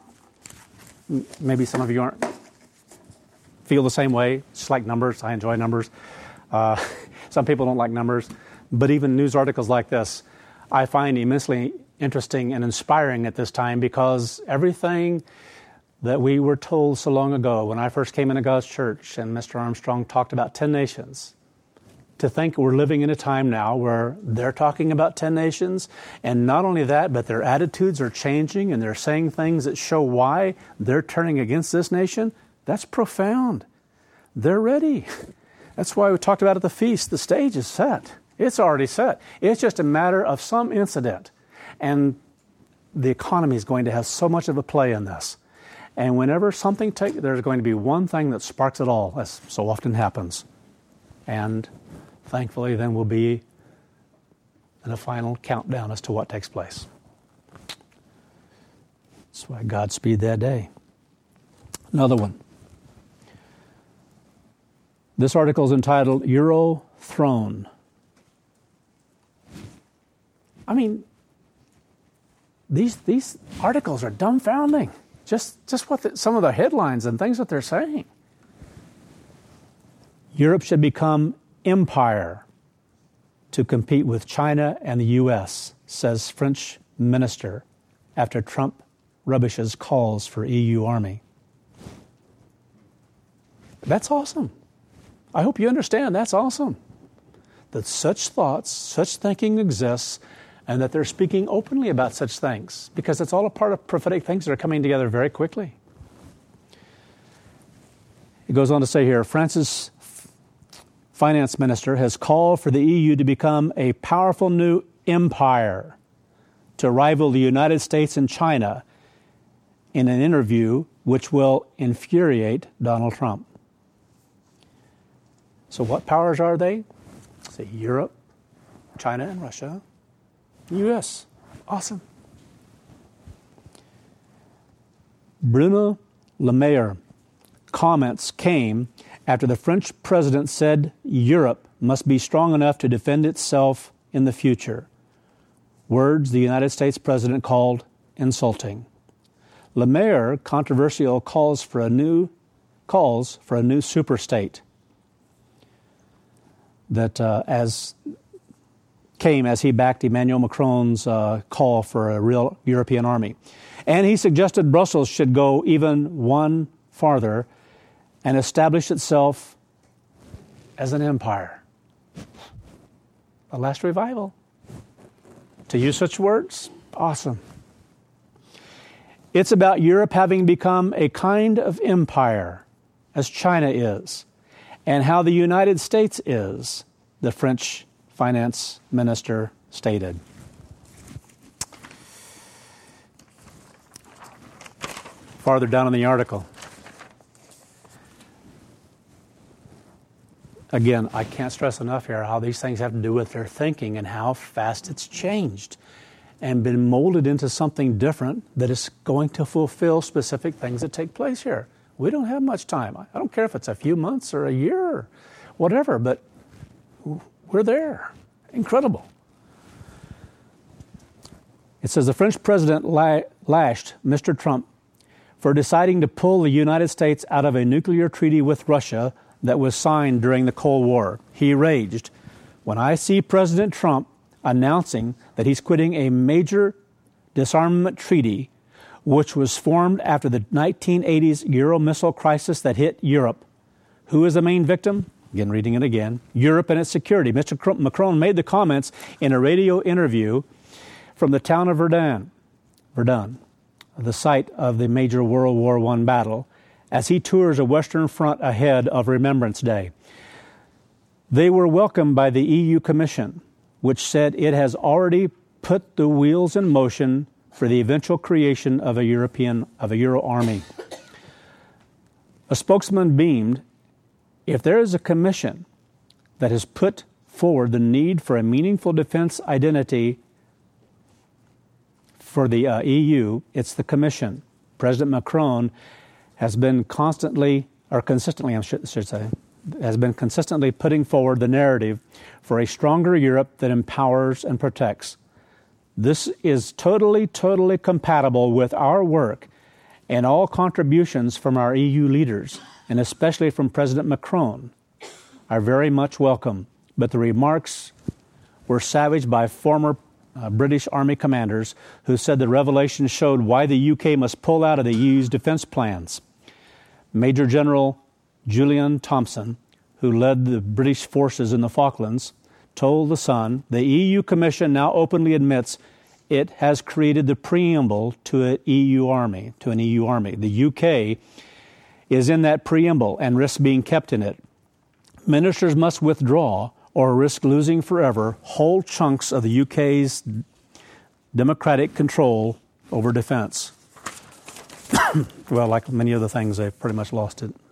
[SPEAKER 1] maybe some of you aren't feel the same way. Just like numbers, I enjoy numbers. Uh, some people don't like numbers, but even news articles like this, I find immensely interesting and inspiring at this time because everything that we were told so long ago when I first came into God's church and Mister Armstrong talked about ten nations, to think we're living in a time now where they're talking about ten nations, and not only that, but their attitudes are changing and they're saying things that show why they're turning against this nation, that's profound. They're ready. That's why we talked about at the feast, the stage is set. It's already set. It's just a matter of some incident. And the economy is going to have so much of a play in this. And whenever something takes, there's going to be one thing that sparks it all, as so often happens. And thankfully, then we'll be in a final countdown as to what takes place. That's why Godspeed that day. Another one. This article is entitled Euro Throne. I mean, these these articles are dumbfounding. Just just what the, some of the headlines and things that they're saying. Europe should become empire to compete with China and the U S, says French minister after Trump rubbishes calls for E U army. That's awesome. I hope you understand that's awesome. That such thoughts, such thinking exists, and that they're speaking openly about such things, because it's all a part of prophetic things that are coming together very quickly. It goes on to say here, France's finance minister has called for the E U to become a powerful new empire to rival the United States and China in an interview which will infuriate Donald Trump. So what powers are they? Say Europe, China, and Russia. The U S Awesome. Bruno Le Maire comments came after the French president said Europe must be strong enough to defend itself in the future. Words the United States president called insulting. Le Maire controversial calls for a new calls for a new superstate that uh, as came as he backed Emmanuel Macron's uh, call for a real European army. And he suggested Brussels should go even one farther and establish itself as an empire. A last revival. To use such words, awesome. It's about Europe having become a kind of empire, as China is, and how the United States is, the French finance minister stated. Farther down in the article. Again, I can't stress enough here how these things have to do with their thinking and how fast it's changed and been molded into something different that is going to fulfill specific things that take place here. We don't have much time. I don't care if it's a few months or a year or whatever, but we're there. Incredible. It says the French president la- lashed Mister Trump for deciding to pull the United States out of a nuclear treaty with Russia that was signed during the Cold War. He raged, "When I see President Trump announcing that he's quitting a major disarmament treaty, which was formed after the nineteen eighties Euro missile crisis that hit Europe. Who is the main victim?" Again, reading it again. Europe and its security. Mister Macron made the comments in a radio interview from the town of Verdun, Verdun, the site of the major World War One battle, as he tours a Western Front ahead of Remembrance Day. They were welcomed by the E U Commission, which said it has already put the wheels in motion for the eventual creation of a European, of a Euro army. A spokesman beamed, "If there is a commission that has put forward the need for a meaningful defense identity for the uh, E U, it's the Commission." President Macron has been constantly, or consistently, I should, should say, has been consistently putting forward the narrative for a stronger Europe that empowers and protects. This is totally, totally compatible with our work, and all contributions from our E U leaders, and especially from President Macron, are very much welcome. But the remarks were savaged by former uh, British Army commanders who said the revelation showed why the U K must pull out of the E U's defense plans. Major General Julian Thompson, who led the British forces in the Falklands, told The Sun, the E U Commission now openly admits it has created the preamble to an E U army, to an E U army. The U K is in that preamble and risks being kept in it. Ministers must withdraw or risk losing forever whole chunks of the U K's democratic control over defense. Well, like many other things, they've pretty much lost it.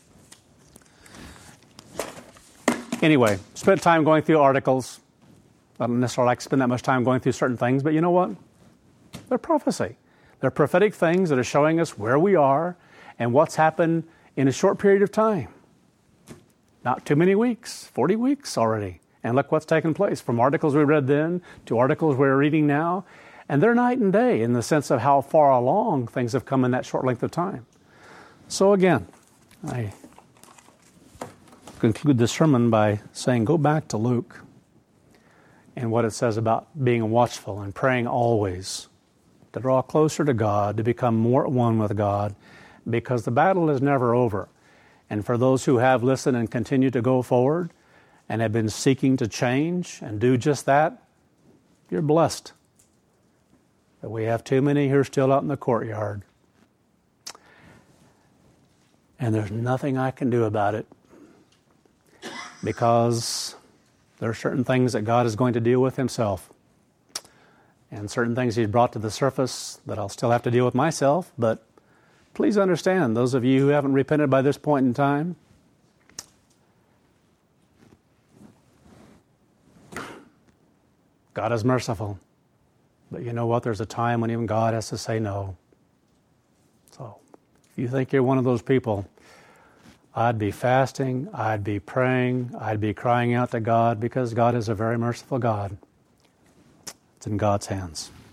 [SPEAKER 1] Anyway, spent time going through articles. I don't necessarily like to spend that much time going through certain things, but you know what? They're prophecy. They're prophetic things that are showing us where we are and what's happened in a short period of time. Not too many weeks, forty weeks already. And look what's taken place from articles we read then to articles we're reading now. And they're night and day in the sense of how far along things have come in that short length of time. So again, I conclude this sermon by saying go back to Luke and what it says about being watchful and praying always, to draw closer to God, to become more at one with God, because the battle is never over. And for those who have listened and continue to go forward and have been seeking to change and do just that, you're blessed. But we have too many who are still out in the courtyard. And there's nothing I can do about it, because there are certain things that God is going to deal with himself. And certain things he's brought to the surface that I'll still have to deal with myself. But please understand, those of you who haven't repented by this point in time, God is merciful. But you know what? There's a time when even God has to say no. So if you think you're one of those people, I'd be fasting, I'd be praying, I'd be crying out to God, because God is a very merciful God. It's in God's hands.